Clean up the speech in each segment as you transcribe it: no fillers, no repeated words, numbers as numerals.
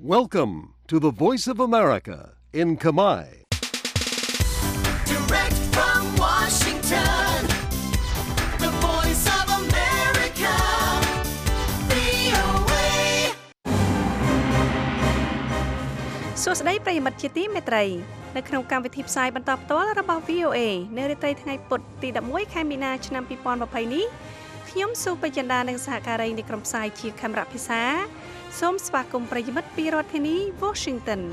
Welcome to the Voice of America in Kamai. Direct from Washington, the Voice of America, VOA. សួស្តីប្រិយមិត្តជាទីមេត្រីនៅក្នុងកម្មវិធីផ្សាយបន្តផ្ទាល់របស់ VOA នៅរាត្រីថ្ងៃពុធទី11ខែមីនាឆ្នាំ2020នេះខ្ញុំសុបញ្ញានិងសហការីនៃក្រុមផ្សាយជាខេមរៈភាសាសូមស្វាគមន៍ប្រិយមិត្តពីរដ្ឋធានី Washington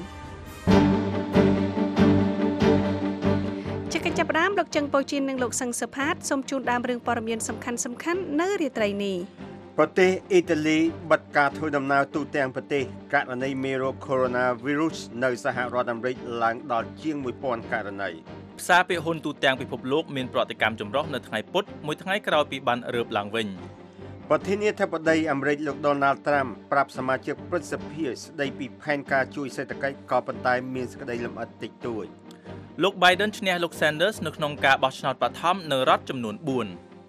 ជាកិច្ចចាប់ផ្ដើមលោកចឹងប៉ូជីននិងលោកសឹងសុផាតសូមជូនដើមរឿងព័ត៌មានសំខាន់ៗនៅរាត្រីនេះប្រទេសអ៊ីតាលីបិទការធ្វើដំណើរទូទាំងប្រទេសករណីមេរោគ Coronavirus នៅសហរដ្ឋអាមេរិកឡើងដល់ជាង 1000 ករណីផ្សារពាហុនទូទាំងពិភពលោកមានប្រតិកម្មចម្រុះនៅថ្ងៃពុធមួយថ្ងៃក្រោយពីបានរើបឡើងវិញប្រធានាធិបតីអាមេរិកលោក Donald Trump ប្រាប់សមាជិកព្រឹទ្ធសភាស្ដីពីផែនការជួយសេដ្ឋកិច្ចក៏ប៉ុន្តែមានសេចក្តីលម្អិតតិចតួចលោក Biden ឈ្នះលោក Sanders នៅក្នុងការបោះឆ្នោតបឋមនៅរដ្ឋចំនួន4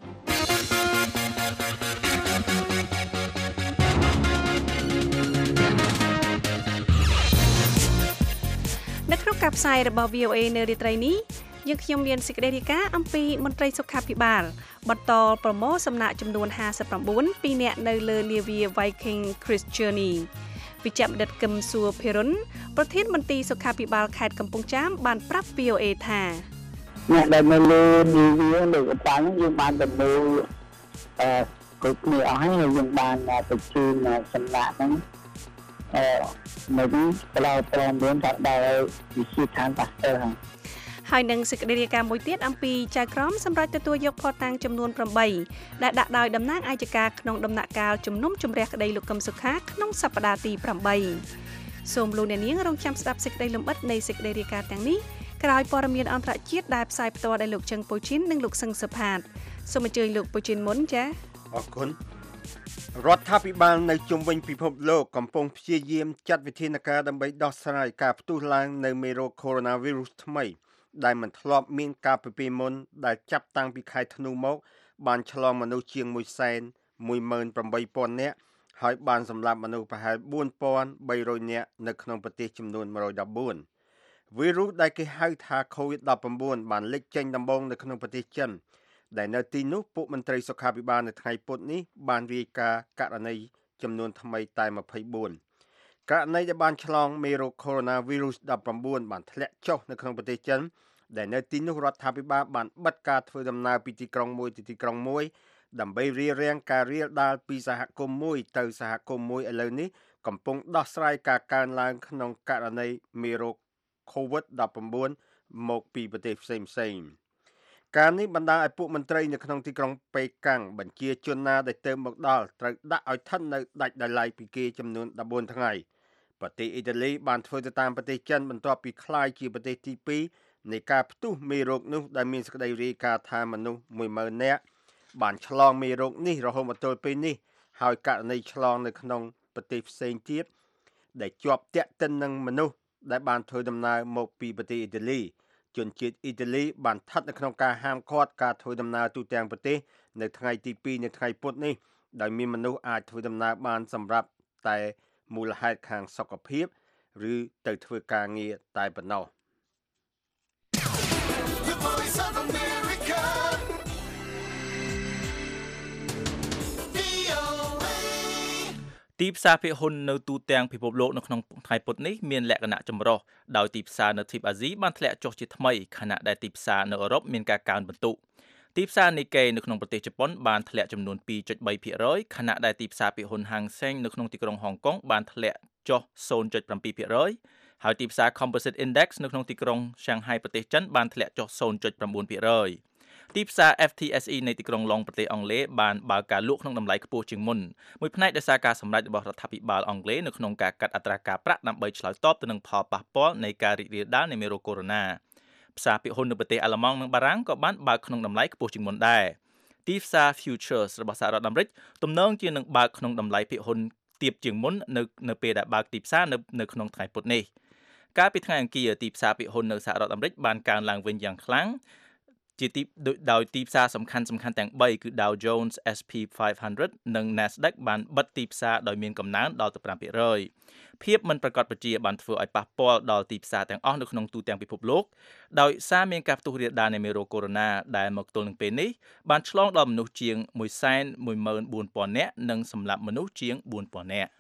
នៅក្នុងការផ្សាយរបស់ VOA នៅរាត្រីនេះយើងខ្ញុំមានសេចក្តីរាយការណ៍អំពីមន្ត្រីសុខាភិបាលបន្តប្រមូលសំណាក់ចំនួន59ពីអ្នកនៅលើនាវា Viking Cruise Journey វិជ្ជបណ្ឌិតកឹមសួរភិរុនប្រធានមន្ត្រីសុខាភិបាលខេត្តកំពង់ចាមបានប្រាប់ VOA ថាអ្នកដែលនៅលើនាវាលើកប៉ាល់យើងបានប្រមូលគ្រប់គ្នាអស់ហើយយើងបានបញ្ជូនសំណាក់ហ្នឹងនៅទីផ្លូវព្រមមានតែដល់វិទ្យាឋានប៉ាស្ទ័រហើយនឹងសេចក្តីរាយការណ៍មួយទៀតអំពីចៅក្រមសម្រាប់ទទួលយកភស្តុតាងចំនួន8ដែលដាក់ដោយតំណាងអាយកាក្នុងដំណាក់កាលជំនុំជម្រះក្តីលោកកឹមសុខាក្នុងសប្តាហ៍ទី8សូមលោកអ្នកនាងរងចាំស្ដាប់សេចក្តីលម្អិតនៃសេចក្តីរាយការណ៍ទាំងនេះក្រោយព័ត៌មានអន្តរជាតិដែលផ្សាយផ្ទាល់ដោយលោកចឹងប៉ូជីននិងលោកសឹងសុផាតសូមអញ្ជើញលោកប៉ូជីនមុនចា៎អរគុណរដ្ឋាភិបាលនៅជុំវិញពិភពលោកកំពុងព្យាយាមចាត់វិធានការដើម្បីដោះស្រាយការផ្ទុះឡើងនៃមេរោគ Coronavirus ថ្មីដែលមិនធ្លាប់មានការពិភាក្សាមុនដែលចាប់តាំងពីខែធ្នូមកបានឆ្លងមនុស្សជាង 118,000 នាក់ហើយបានសម្លាប់មនុស្សប្រហែល 4,300 នាក់នៅក្នុងប្រទេសចំនួន 114 វីរុសដែលគេហៅថា COVID-19 បានលេចចេញដំបូងនៅក្នុងប្រទេសចិនដែលនៅទីនោះពួកមន្ត្រីសុខាភិបាលនៅថ្ងៃពុធនេះបានរាយការណ៍ករណីចំនួនថ្មីតែ24ករណីដែលបានឆ្លងមេរោគ Coronavirus 19 បានធ្លាក់ចុះនៅក្នុងប្រទេសចិនដែលនៅទីនោះរដ្ឋាភិបាលបានបិទការធ្វើដំណើរពីទីក្រុងមួយទៅទីក្រុងមួយដើម្បីរារាំងការរាលដាលពីសហគមន៍មួយទៅសហគមន៍មួយឥឡូវនេះកំពុងដោះស្រាយការកើនឡើងក្នុងករណីមេរោគ COVID-19 មកពីប្រទេសផ្សេងៗការនេះបណ្ដាលឲ្យពួកមន្ត្រីនៅក្នុងទីក្រុងប៉េកាំងបញ្ជាជនណាដែលទៅមកដល់ត្រូវដាក់ឲ្យស្ថិតនៅដាច់ដោយឡែកពីគេចំនួន14ថ្ងៃប្រទេសអ៊ីតាលីបានធ្វើទៅតាមប្រទេសចិនបន្ទាប់ពីក្លាយជាប្រទេសទី2នៃការផ្ទុះមេរោគនោះដែលមានសេចក្តីរាយការណ៍ថាមនុស្ស 10,000 នាក់បានឆ្លងមេរោគនេះរហូតមកទល់ពេលនេះហើយករណីឆ្លងនៅក្នុងប្រទេសផ្សេងទៀតដែលជាប់ទាក់ទិននឹងមនុស្សដែលបានធ្វើដំណើរមកពីប្រទេសអ៊ីតាលីជនជាតិអ៊ីតាលីបានស្ថិតនៅក្នុងការហាមឃាត់ការធ្វើដំណើរទូទាំងប្រទេសនៅថ្ងៃទី2នៃថ្ងៃពុធនេះដោយមានមនុស្សអាចធ្វើដំណើរបានសម្រាប់តែមូលហេតុខាងសុខភាពឬទៅធ្វើការងារតែប៉ុណ្ណោះទីផ្សារភាគហ៊ុននៅទូទាំងពិភពលោកនៅក្នុងថ្ងៃពុធនេះមានលក្ខណៈចម្រុះដោយទីផ្សារនៅទ្វីបអាស៊ីបានធ្លាក់ចុះជាថ្មីខណៈដែលទីផ្សារនៅអឺរ៉ុបមានការកើនបន្ទុកទីផ្សារ Nikkei នៅក្នុងប្រទេសជប៉ុនបានធ្លាក់ចំនួន 2.3% ខណៈដែលទីផ្សារភាគហ៊ុន Hang Seng នៅក្នុងទីក្រុងហុងកុងបានធ្លាក់ចុះ 0.7% ហើយទីផ្សារ Composite Index នៅក្នុងទីក្រុង Shanghai ប្រទេសចិនបានធ្លាក់ចុះ 0.9%ទីផ្សារ FTSE នៃទីក្រុងឡុងប្រទេសអង់គ្លេសបានបើកការលក់ក្នុងតម្លៃខ្ពស់ជាងមុនមួយផ្នែកដោយសារការសម្រេចរបស់រដ្ឋាភិបាលអង់គ្លេសនៅក្នុងការកាត់អត្រាការប្រាក់ដើម្បីឆ្លើយតបទៅនឹងផលប៉ះពាល់នៃការរីករាលដាលនៃមេរោគកូវីដ -19 ផ្សារភាគហ៊ុននៅប្រទេសអាល្លឺម៉ង់និងបារាំងក៏បានបើកក្នុងតម្លៃខ្ពស់ជាងមុនដែរទីផ្សារ Futures របស់សហរដ្ឋអាមេរិកទំនងជានឹងបើកក្នុងតម្លៃភាគហ៊ុនទាបជាងមុននៅពេលដែលបើកទីផ្សារនៅក្នុងថ្ងៃពុធនេះកាលពីថ្ងៃអង្គារទីផ្សារភាគហ៊ុននៅសហរដ្ឋអាមេរិកបានកើនឡើងវិញយ៉ាងខ្លាំងជាទីដោយទីផ្សារសំខាន់ទាំង3គឺ Dow Jones SP 500 និង Nasdaq បានបិទទីផ្សារដោយមានកំណើនដល់ទៅ 5%ភាពមិនប្រកបប្រជាបានធ្វើឲ្យប៉ះពាល់ដល់ទីផ្សារទាំងអស់នៅក្នុងទូទាំងពិភពលោកដោយសារមានការផ្ទុះរាលដាលនៃមេរោគកូវីដ -19 ដែលមកទល់នឹងពេលនេះបានឆ្លងដល់មនុស្សជាង 114,000 នាក់និងសម្លាប់មនុស្សជាង 4,000 នាក់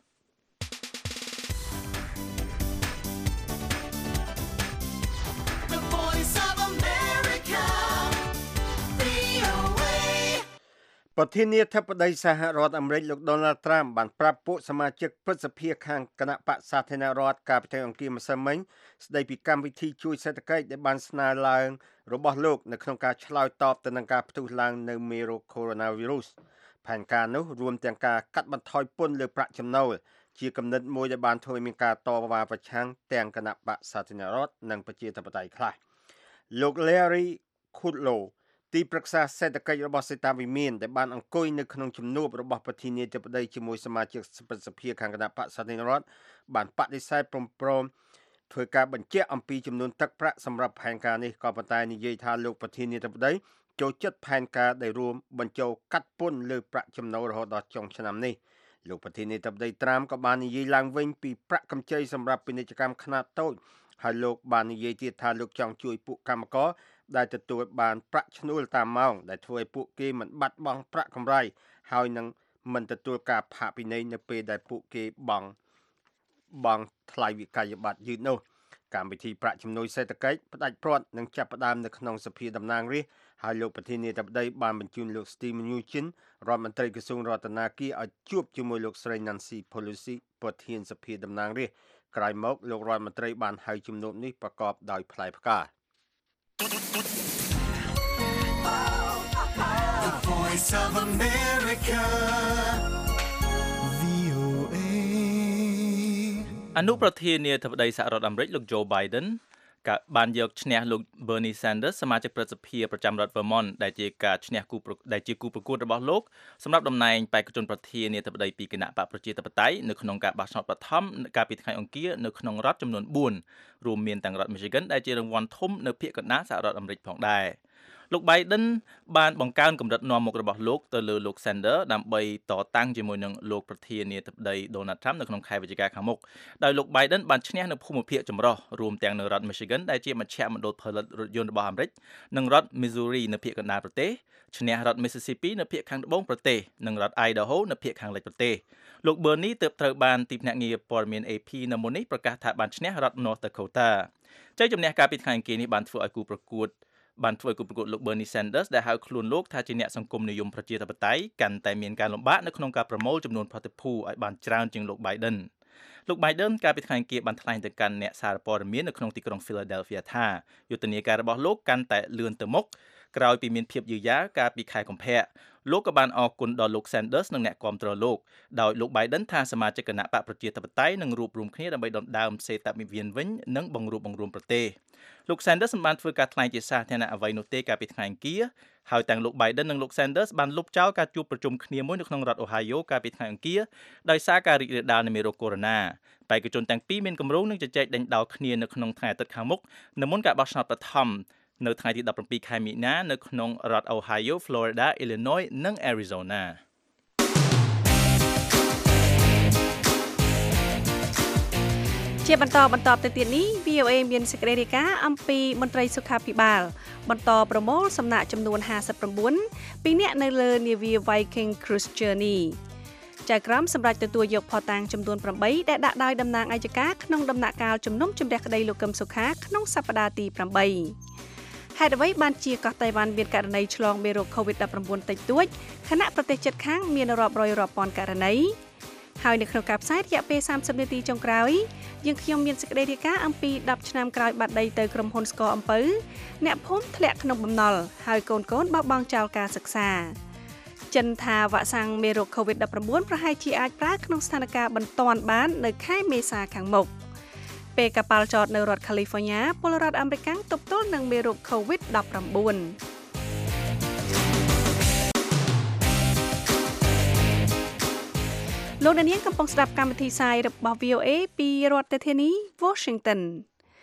ប្រធានាធិបតីសហរដ្ឋអាមេរិកលោក Donald Trump បានប្រាប់ពួកសមាជិកព្រឹទ្ធសភាខាងគណៈបក្សសាធារណរដ្ឋកាលពីថ្ងៃអង្គារម្សិលមិញស្ដីពីកម្មវិធីជួយសេដ្ឋកិច្ចដែលបានស្នើឡើងរបស់លោកនៅក្នុងការឆ្លើយតបទៅនឹងការផ្ទុះឡើងនៃមេរោគ Coronavirus ផែនការនោះរួមទាំងការកាត់បន្ថយពន្ធលើប្រាក់ចំណូលជាគំនិតមួយដែលបានធ្វើឲ្យមានការតវ៉ាប្រឆាំងទាំងគណៈបក្សសាធារណរដ្ឋនិងប្រជាធិបតេយ្យខ្លះលោក Larry Kudlowទីប្រឹក្សាសេដ្ឋកិច្ចរបស់សេតាវិមានដែលបានអង្គុយនៅក្នុងជំនួបរបស់ប្រធានាធិបតីជាមួយសមាជិកព្រឹទ្ធសភាខាងគណៈបក្សសាធារណរដ្ឋបានបដិសេធព្រមធ្វើការបញ្ជាក់អំពីចំនួនទឹកប្រាក់សម្រាប់ផែនការនេះក៏ប៉ុន្តែនិយាយថាលោកប្រធានាធិបតីចូលចិត្តផែនការដែលរួមបញ្ចូលកាត់ពន្ធលើប្រាក់ចំណូលរហូតដល់ចុងឆ្នាំនេះលោកប្រធានាធិបតីត្រាំក៏បាននិយាយឡើងវិញពីប្រាក់កម្ចីសម្រាប់ពាណិជ្ជកម្មខ្នាតតូចហើយលោកបាននិយាយទៀតថាលោកចង់ជួយពួកកម្មករដែលទទួលបានប្រាក់ឈ្នួលតាមម៉ោងដែលធ្វើឲ្យពួកគេមិនបាត់បង់ប្រាក់កម្រៃហើយនឹងមិនទទួលការផាកពិន័យនៅពេលដែលពួកគេបង់ថ្លៃវិក័យប័ត្រយឺតនោះកម្មវិធីប្រាក់ជំនួយសេដ្ឋកិច្ចផ្ដាច់ព្រាត់នឹងចាប់ផ្ដើមនៅក្នុងសភាតំណាងរាស្ត្រហើយលោកប្រធានាធិបតីបានបញ្ជូនលោក Steve Mnuchin រដ្ឋមន្ត្រីក្រសួងរដ្ឋាភិបាលឲ្យជួបជាមួយលោកស្រី Nancy Pelosi ប្រធានសភាតំណាងរាស្ត្រក្រោយមកលោករដ្ឋមន្ត្រីបានហៅជំនួបនេះប្រកបដោយផ្លែផ្កា The Voice of America VOA អនុប្រធានាធិបតីសហរដ្ឋអាមេរិកលោក Joe Biden បានយកឈ្នះលោក Bernie Sanders សមាជិកព្រឹទ្ធសភាប្រចាំរដ្ឋ Vermont ដែលជាការឈ្នះគូប្រកួតរបស់លោកសម្រាប់តំណែងបេក្ខជនប្រធានាធិបតីពីគណៈបកប្រជាធិបតេយ្យនៅក្នុងការបោះឆ្នោតបឋមកាលពីថ្ងៃអង្គារនៅក្នុងរដ្ឋចំនួន4រួមមានទាំងរដ្ឋ Michigan ដែលជារង្វាន់ធំនៅភាគកណ្ដាលសហរដ្ឋអាមេរិកផងដែរលោក Biden បានបង្កើនកម្រិតនាំមុខរបស់លោកទៅលើលោក Sanders ដើម្បីតតាំងជាមួយនឹងលោកប្រធានាធិបតី Donald Trump នៅក្នុងខែវិច្ឆិកាខាងមុខដោយលោក Biden បានឈ្នះនៅភូមិភាគចម្រុះរួមទាំងនៅរដ្ឋ Michigan ដែលជាមជ្ឈមណ្ឌលផលិតរថយន្តរបស់អាមេរិកនិងរដ្ឋ Missouri នៅភាគកណ្ដាលប្រទេសឈ្នះរដ្ឋ Mississippi នៅភាគខាងត្បូងប្រទេសនិងរដ្ឋ Idaho នៅភាគខាងលិចប្រទេសលោក Bernie ទើបត្រូវបានទីភ្នាក់ងារព័ត៌មាន AP នៅមុននេះប្រកាសថាបានឈ្នះរដ្ឋ North Dakota ជ័យជំនះកាលពីថ្ងៃអង្គារនេះបានធ្វើឲ្យគូប្រកួតលោក Bernie Sanders ដែលហៅខ្លួនលោកថាជាអ្នកសង្គមនិយមប្រជាធិបតេយ្យកាន់តែមានការលំបាកនៅក្នុងការប្រមូលចំនួនផាសុភូឲ្យបានច្រើនជាងលោក Biden លោក Biden កាលពីថ្ងៃអង្គារបានថ្លែងទៅកាន់អ្នកសារព័ត៌មាននៅក្នុងទីក្រុង Philadelphia ថាយុទ្ធនាការរបស់លោកកាន់តែលឿនទៅមុខក្រោយពីមានភាពយឺតយ៉ាវកាលពីខែកុម្ភៈលោកក៏បានអរគុណដល់លោក Sanders និងអ្នកគាំទ្រលោកដោយលោក Biden ថាសមាជិកគណៈបកប្រជាធិបតេយ្យនឹងរួបរวมគ្នាដើម្បីដណ្ដើមសេតាវិមានវិញនិងបង្រួបបង្រួមប្រទេសលោក Sanders បានធ្វើការថ្លែងជាសាធារណៈអ្វីនោះទេកាលពីថ្ងៃអង្គារហើយទាំងលោក Biden និងលោក Sanders បានលុបចោលការជួបប្រជុំគ្នាមួយនៅក្នុងរដ្ឋ Ohio កាលពីថ្ងៃអង្គារដោយសារការរីករាលដាលនៃមេរោគកូវីដ -19 បេក្ខជនទាំងពីរមានគម្រោងនឹងជជែកដេញដោលគ្នានៅក្នុងថ្ងៃអាទិត្យខាងមុខនៅមុនការបោះឆ្នោតបឋមនៅថ្ងៃទី17ខែមីនានៅក្នុងរដ្ឋ Ohio, Florida, Illinois និង Arizona ជាបន្តទៅទៀតនេះ VOA មានសេចក្តីរាយការណ៍អំពីមន្ត្រីសុខាភិបាលបន្តប្រមូលសំណាក់ចំនួន59ពីអ្នកនៅលើនាវា Viking Cruise Journey ចៅក្រមសម្រាប់ទទួលយកផតតាំងចំនួន8ដែលដាក់ដោយតំណាងអាយកាក្នុងដំណាក់កាលជំនុំជម្រះក្តីលោកកឹមសុខាក្នុងសប្តាហ៍ទី8ហេតុអ្វីបានជាកោះតៃវ៉ាន់មានករណីឆ្លងមេរោគ COVID-19 តិចតួចខណៈប្រទេសជិតខាងមានរាប់រយរាប់ពាន់ករណីហើយនៅក្នុងការផ្សាយរយៈពេល30នាទីចុងក្រោយយើងខ្ញុំមានសេចក្តីរាយការណ៍អំពី10ឆ្នាំក្រោយបាត់ដីទៅក្រុមហ៊ុនស្ករអំពៅអ្នកភូមិធ្លាក់ក្នុងបំណុលហើយកូនបោះបង់ចោលការសិក្សាចិនថាវ៉ាក់សាំងមេរោគ COVID-19 ប្រហែលជាអាចប្រើក្នុងស្ថានភាពបន្ទាន់បាននៅខែមេសាខាងមុខពេលកប៉ាល់ចតនៅរដ្ឋ California ពលរដ្ឋអាមេរិកទប់ទល់នឹងមេរោគ COVID-19លោកអ្នកនាងកំពុងស្ដាប់កម្មវិធីផ្សាយរបស់ VOA ពីរដ្ឋធានី Washington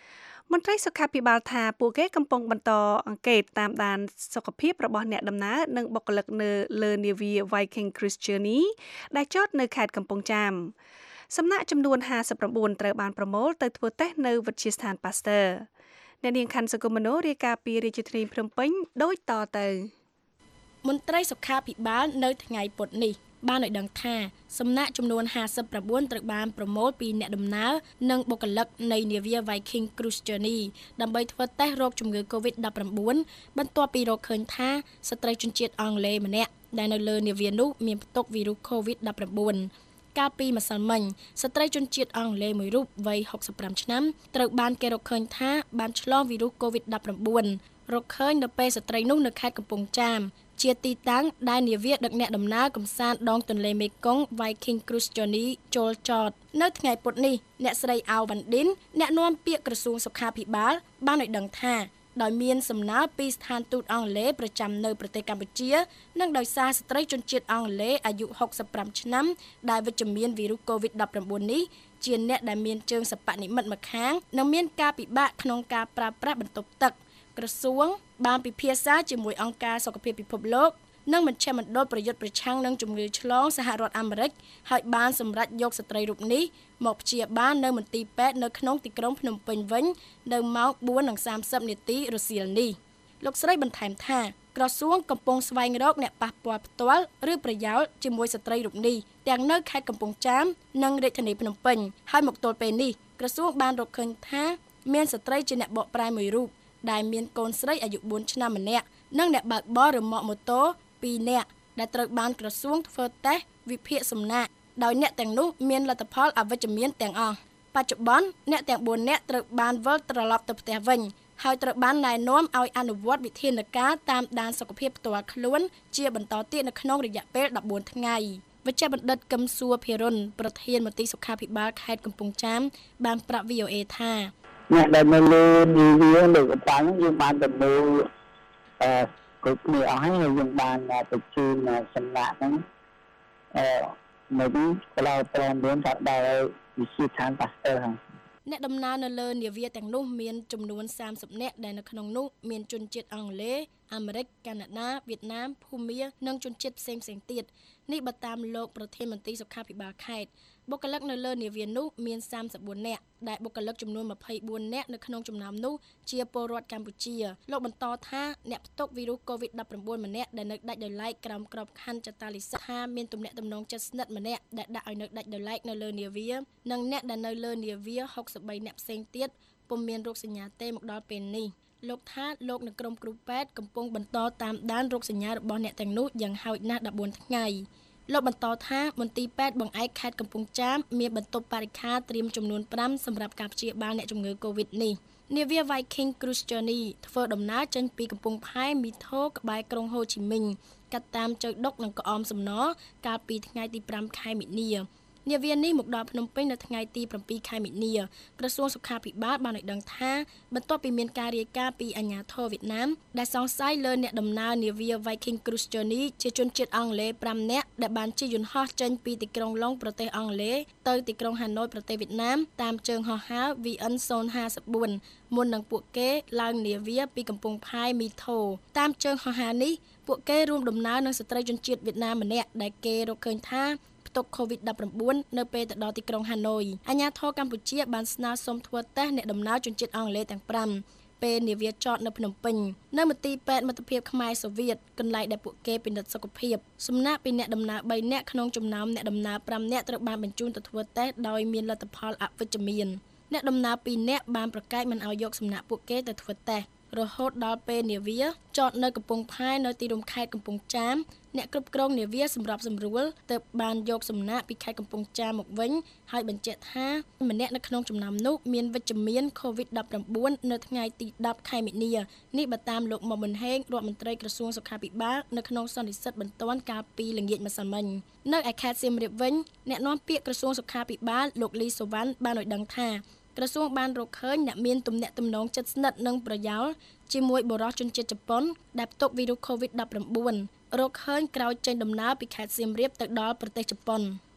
មន្ត្រីសុខាភិបាលថាពួកគេកំពុងបន្តអង្កេតតាមដានសុខភាពរបស់អ្នកដំណើរនិងបុគ្គលិកនៅលើនាវា Viking Cruise Journey ដែលចតនៅខេត្តកំពង់ចាមសំណាក់ចំនួន59ត្រូវបានប្រមូលទៅធ្វើតេស្តនៅវិទ្យាស្ថាន Pasteur អ្នកនាងខាន់សុគមនោរាយការណ៍ពីរាជធានីភ្នំពេញដូចតទៅមន្ត្រីសុខាភិបាលនៅថ្ងៃពុធនេះបានឲ្យដឹងថាសំណាក់ចំនួន59ត្រូវបានប្រមូលពីអ្នកដំណើរនិងបុគ្គលិកនៃនាវា Viking Cruise Journey ដើម្បីធ្វើតេស្តរោគជំងឺ COVID-19 បន្ទាប់ពីរកឃើញថាស្ត្រីជនជាតិអង់គ្លេសម្នាក់ដែលនៅលើនាវានោះមានផ្ទុកវីរុស COVID-19 កាលពីម្សិលមិញស្ត្រីជនជាតិអង់គ្លេសមួយរូបវ័យ65ឆ្នាំត្រូវបានគេរកឃើញថាបានឆ្លងវីរុស COVID-19 រកឃើញនៅពេលស្ត្រីនោះនៅខេត្តកំពង់ចាមជាទីតាំងដែលនាវាដឹកអ្នកដំណើរកំសាន្តដងទន្លេមេគង្គ Viking Cruise Journey ចូលចតនៅថ្ងៃពុធនេះអ្នកស្រីអាវវ៉ាន់ឌិនអ្នកនាំពាក្យក្រសួងសុខាភិបាលបានឲ្យដឹងថាដោយមានសំណើពីស្ថានទូតអង់គ្លេសប្រចាំនៅប្រទេសកម្ពុជានិងដោយសារស្ត្រីជនជាតិអង់គ្លេសអាយុ65ឆ្នាំដែលវិជ្ជមានវីរុស COVID-19 នេះជាអ្នកដែលមានជើងសពនិមិត្តម្ខាងនិងមានការពិបាកក្នុងការប្រើប្រាស់បន្ទប់ទឹកក្រសួងបានពិភាក្សាជាមួយអង្គការសុខភាពពិភពលោកនិងមជ្ឈមណ្ឌលប្រយុទ្ធប្រឆាំងនឹងជំងឺឆ្លងសហរដ្ឋអាមេរិកហើយបានសម្រេចយកស្ត្រីរូបនេះមកព្យាបាលនៅមន្ទីរពេទ្យនៅក្នុងទីក្រុងភ្នំពេញវិញនៅម៉ោង 4:30 នាទីរសៀលនេះលោកស្រីបន្ថែមថាក្រសួងកំពុងស្វែងរកអ្នកប៉ះពាល់ផ្ទាល់ឬប្រយោលជាមួយស្ត្រីរូបនេះទាំងនៅខេត្តកំពង់ចាមនិងរាជធានីភ្នំពេញហើយមកទល់ពេលនេះក្រសួងបានរកឃើញថាមានស្ត្រីជាអ្នកបកប្រែមួយរូបដែលមានកូនស្រីអាយុ4ឆ្នាំម្នាក់និងអ្នកបើកបររ៉ឺម៉កម៉ូតូ2នាក់ដែលត្រូវបានក្រសួងធ្វើតេស្តវិភាគសំណាក់ដោយអ្នកទាំងនោះមានលទ្ធផលអវិជ្ជមានទាំងអស់បច្ចុប្បន្នអ្នកទាំង4នាក់ត្រូវបានវិលត្រឡប់ទៅផ្ទះវិញហើយត្រូវបានណែនាំឲ្យអនុវត្តវិធានការតាមដានសុខភាពផ្ទាល់ខ្លួនជាបន្តទៀតនៅក្នុងរយៈពេល14ថ្ងៃវេជ្ជបណ្ឌិតកឹមសួរភិរុនប្រធានមន្ទីរសុខាភិបាលខេត្តកំពង់ចាមបានប្រាប់ VOA ថាអ្នកដែលនៅលើនាវាលើកប៉ាល់យើងបានទៅមើលគ្រប់គ្នាអស់ហើយយើងបានទៅជូនសំណាក់ហ្នឹងនៅនេះក៏ឡើងព្រមមានថាដល់វិទ្យាស្ថាន Pasteur ហ្នឹងអ្នកដំណើរនៅលើនាវាទាំងនោះមានចំនួន30នាក់ដែលនៅក្នុងនោះមានជនជាតិអង់គ្លេសអាមេរិកកាណាដាវៀតណាមភូមានិងជនជាតិផ្សេងទៀតនេះបើតាមលោកប្រធានមន្ត្រីសុខាភិបាលខេត្តបុគ្គលិកនៅលើនាវានោះមាន34នាក់ដែលបុគ្គលិកចំនួន24នាក់នៅក្នុងចំណោមនោះជាពលរដ្ឋកម្ពុជាលោកបន្តថាអ្នកផ្ទុកវីរុស COVID-19 ម្នាក់ដែលនៅដាច់ដោយឡែកក្រោមក្របខ័ណ្ឌចតាលិសថាមានទំនាក់ទំនងជិតស្និទ្ធម្នាក់ដែលដាក់ឲ្យនៅដាច់ដោយឡែកនៅលើនាវានិងអ្នកដែលនៅលើនាវា63អ្នកផ្សេងទៀតពុំមានរោគសញ្ញាទេមកដល់ពេលនេះលោកថាលោកនៅក្រុមគ្រូពេទ្យកំពុងបន្តតាមដានរោគសញ្ញារបស់អ្នកទាំងនោះយ៉ាងហោចណាស់14ថ្ងៃលោកបន្តថាមន្ទីរពេទ្យបង្អែកខេត្តកំពង់ចាមមានបន្ទប់បរិក្ខារត្រៀមចំនួន5សម្រាប់ការព្យាបាលអ្នកជំងឺ COVID នេះនាវា Viking Cruise Journey ធ្វើដំណើរចេញពីកំពង់ផែមីថូក្បែរក្រុងហូជីមិញកាត់តាមចៅដុកនិងក្អមសំណកាលពីថ្ងៃទី5ខែមិនិនានាវានេះមកដល់ភ្នំពេញនៅថ្ងៃទី7ខែមិនិនាក្រសួងសុខាភិបាលបានឲ្យដឹងថាបន្ទាប់ពីមានការរាយការណ៍ពីអាជ្ញាធរវៀតណាមដែលសង្ស័យលើអ្នកដំណើរនាវា Viking Cruise Journey ជាជនជាតិអង់គ្លេស5នាក់ដែលបានជិះយន្តហោះចេញពីទីក្រុងឡុងប្រទេសអង់គ្លេសទៅទីក្រុងហាណូយប្រទេសវៀតណាមតាមជើងហោះហើរ VN054 មុននឹងពួកគេឡើងនាវាពីកំពង់ផែមីថូតាមជើងហោះហើរនេះពួកគេរួមដំណើរនឹងស្ត្រីជនជាតិវៀតណាមម្នាក់ដែលគេរកឃើញថាផ្ទុក COVID-19 នៅពេលទៅដល់ទីក្រុងហាណូយអាជ្ញាធរកម្ពុជាបានស្នើសុំធ្វើតេស្តអ្នកដំណើរជនជាតិអង់គ្លេសទាំង5ពេលនាវាចតនៅភ្នំពេញនៅមន្ទីរពេទ្យមិត្តភាពខ្មែរសូវៀតកន្លែងដែលពួកគេពិនិត្យសុខភាពសំណាក់ពីអ្នកដំណើរ3នាក់ក្នុងចំណោមអ្នកដំណើរ5នាក់ត្រូវបានបញ្ជូនទៅធ្វើតេស្តដោយមានលទ្ធផលអវិជ្ជមានអ្នកដំណើរ2នាក់បានប្រកែកមិនឲ្យយកសំណាក់ពួកគេទៅធ្វើតេស្តរហូតដល់ពេលនាវាចតនៅកំពង់ផែនៅទីរួមខេត្តកំពង់ចាមអ្នកគ្រប់គ្រងនាវាសម្របសម្រួលទើបបានយកសំណាក់ពីខេត្តកំពង់ចាមមកវិញហើយបញ្ជាក់ថាម្នាក់នៅក្នុងចំណោមនោះមានវិជ្ជមាន COVID-19 នៅថ្ងៃទី10ខែមិនិនានេះបើតាមលោកមុំប៊ុនហេងរដ្ឋមន្ត្រីក្រសួងសុខាភិបាលនៅក្នុងសន្និសីទបន្ទាន់កាលពីល្ងាចម្សិលមិញនៅឯខេត្តសៀមរាបវិញអ្នកនាំពាក្យក្រសួងសុខាភិបាលលោកលីសូវ៉ាន់បានឲ្យដឹងថាក្រសួងបានរកឃើញអ្នកមានទំនាក់ទំនងជិតស្និទ្ធនិងប្រយោលជាមួយបុរសជនជាតិជប៉ុនដែលផ្ទុកវីរុស COVID-19 រកឃើញក្រោយចេញដំណើរពីខេត្តសៀមរាបទៅដល់ប្រទេសជប៉ុន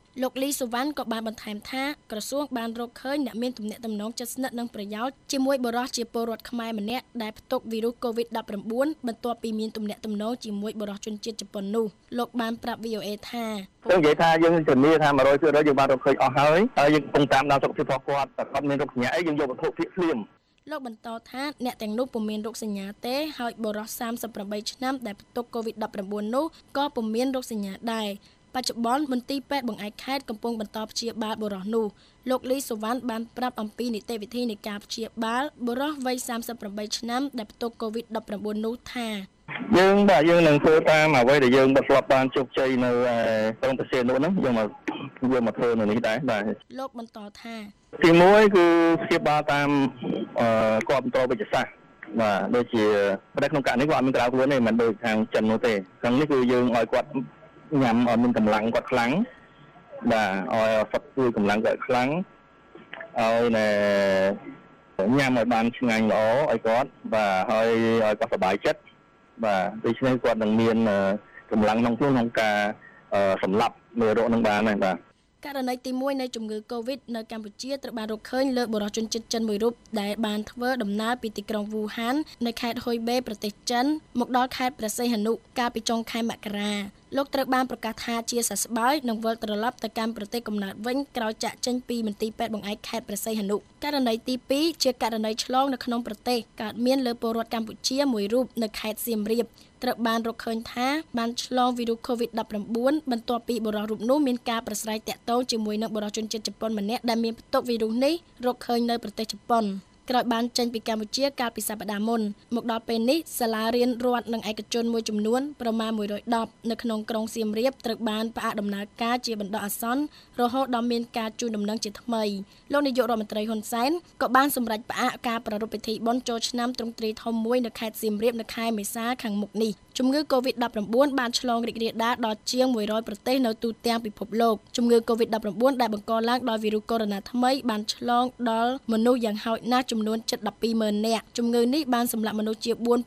លោកលីសុវណ្ណក៏បានបន្ថែមថាក្រសួងបានរកឃើញអ្នកមានទំនាក់ទំនងជិតស្និទ្ធនិងប្រយោជន៍ជាមួយបុរសជាពលរដ្ឋខ្មែរម្នាក់ដែលផ្ទុកវីរុស COVID-19 បន្ទាប់ពីមានទំនាក់ទំនងជាមួយបុរសជនជាតិជប៉ុននោះលោកបានប្រាប់ VOA ថាយើងនិយាយថាយើងជំនាញថា 100% យើងបានរកឃើញអស់ហើយយើងកំពុងតាមដានសុខភាពរបស់គាត់តែគាត់មានរោគសញ្ញាអីយើងយកវត្ថុធាតុភ្លាមលោកបន្តថាអ្នកទាំងនោះពុំមានរោគសញ្ញាទេហើយបុរស38ឆ្នាំដែលផ្ទុក COVID-19 នោះក៏ពុំមានរោគសញ្ញាដែរបច្ចុប្បន្នមន្ទីរពេទ្យបង្អែកខេត្តកំពុងបន្តព្យាបាលបុរសនោះលោកលីសុវណ្ណបានប្រាប់អំពីនីតិវិធីនៃការព្យាបាលបុរសវ័យ38ឆ្នាំដែលផ្ទុក COVID-19 នោះថាយើងនឹងធ្វើតាមអ្វីដែលយើងធ្លាប់បានជោគជ័យនៅក្នុងប្រទេសនោះហ្នឹងយើងមកធ្វើនៅនេះដែរបាទលោកបន្តថាទី1គឺព្យាបាលតាមគ្រប់គ្រងវិទ្យាសាស្ត្របាទដូចជាប្រទេសក្នុងករណីគាត់អត់មានក្រៅខ្លួនទេមិនដូចខាងចិននោះទេខាងនេះគឺយើងឲ្យគាត់ញ៉ាំឲ្យមានកម្លាំងគាត់ខ្លាំងបាទឲ្យសត់ជួយកម្លាំងគាត់ខ្លាំងឲ្យញ៉ាំឲ្យបានឆ្ងាញ់ល្អឲ្យគាត់បាទហើយឲ្យគាត់សប្បាយចិត្តបាទដូច្នេះគាត់នឹងមានកម្លាំងក្នុងការសម្លាប់មេរោគនឹងបានដែរបាទករណីទី1នៃជំងឺ Covid នៅកម្ពុជាត្រូវបានរកឃើញលើបុរសជនជាតិចិនមួយរូបដែលបានធ្វើដំណើរពីទីក្រុងវូហាននៅខេត្តហុយបេប្រទេសចិនមកដល់ខេត្តព្រះសីហនុកាលពីចុងខែមករាលោកត្រូវបានប្រកាសថាជាសះស្បើយនិងវិលត្រឡប់ទៅកាន់ប្រទេសកំណើតវិញក្រោយចាក់ចេញពីមន្ទីរពេទ្យបង្អែកខេត្តព្រះសីហនុករណីទី2ជាករណីឆ្លងនៅក្នុងប្រទេសកើតមានលើពលរដ្ឋកម្ពុជាមួយរូបនៅខេត្តសៀមរាបត្រូវបានរកឃើញថាបានឆ្លងវីរុស COVID-19 បន្ទាប់ពីបុរសរូបនោះមានការប្រស្រ័យទាក់ទងជាមួយនឹងបុរសជនជាតិជប៉ុនម្នាក់ដែលមានផ្ទុកវីរុសនេះរកឃើញនៅប្រទេសជប៉ុនក្រោយបានចេញពីកម្ពុជាកាលពីសប្តាហ៍មុនមកដល់ពេលនេះសាលារៀនរដ្ឋនិងឯកជនមួយចំនួនប្រមាណ110នៅក្នុងក្រុងសៀមរាបត្រូវបានផ្អាកដំណើរការជាបណ្ដោះអាសន្នរហូតដល់មានការជូនដំណឹងជាថ្មីលោកនាយករដ្ឋមន្ត្រីហ៊ុនសែនក៏បានសម្រេចផ្អាកការប្រារព្ធពិធីបុណ្យចូលឆ្នាំទ្រង់ទ្រាយធំមួយនៅខេត្តសៀមរាបនៅខែមេសាខាងមុខនេះជំងឺ COVID-19 បានឆ្លងរីករាលដាលដល់ជាង100ប្រទេសនៅទូទាំងពិភពលោកជំងឺ COVID-19 ដែលបង្កឡើងដោយវីរុសកូវីដ -19 ថ្មីបានឆ្លងដល់មនុស្សយ៉ាងហោចណាស់ចំនួនជិត 12,000 នាក់ជំងឺនេះបានសម្លាប់មនុស្សជា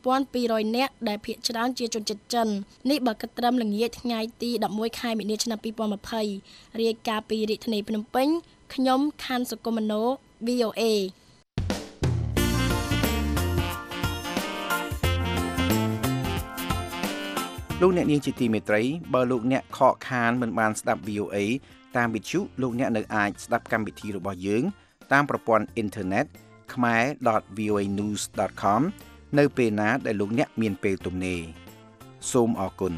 4,200 នាក់ដែលភាគច្រើនជាជនជាតិចិននេះបើគិតត្រឹមល្ងាចថ្ងៃទី11ខែមីនាឆ្នាំ2020រាយការណ៍ពីរាជធានីភ្នំពេញខ្ញុំខាន់សុគមនោ VOA លោកអ្នកនាងជាទីមេត្រីបើលោកអ្នកខកខានមិនបានស្ដាប់ VOA តាមវិទ្យុលោកអ្នកនៅអាចស្ដាប់កម្មវិធីរបស់យើងតាមប្រព័ន្ធអ៊ីនធឺណិតkhmer.voanews.com នៅពេលណាដែលលោកអ្នកមានពេលទំនេរសូមអរគុណ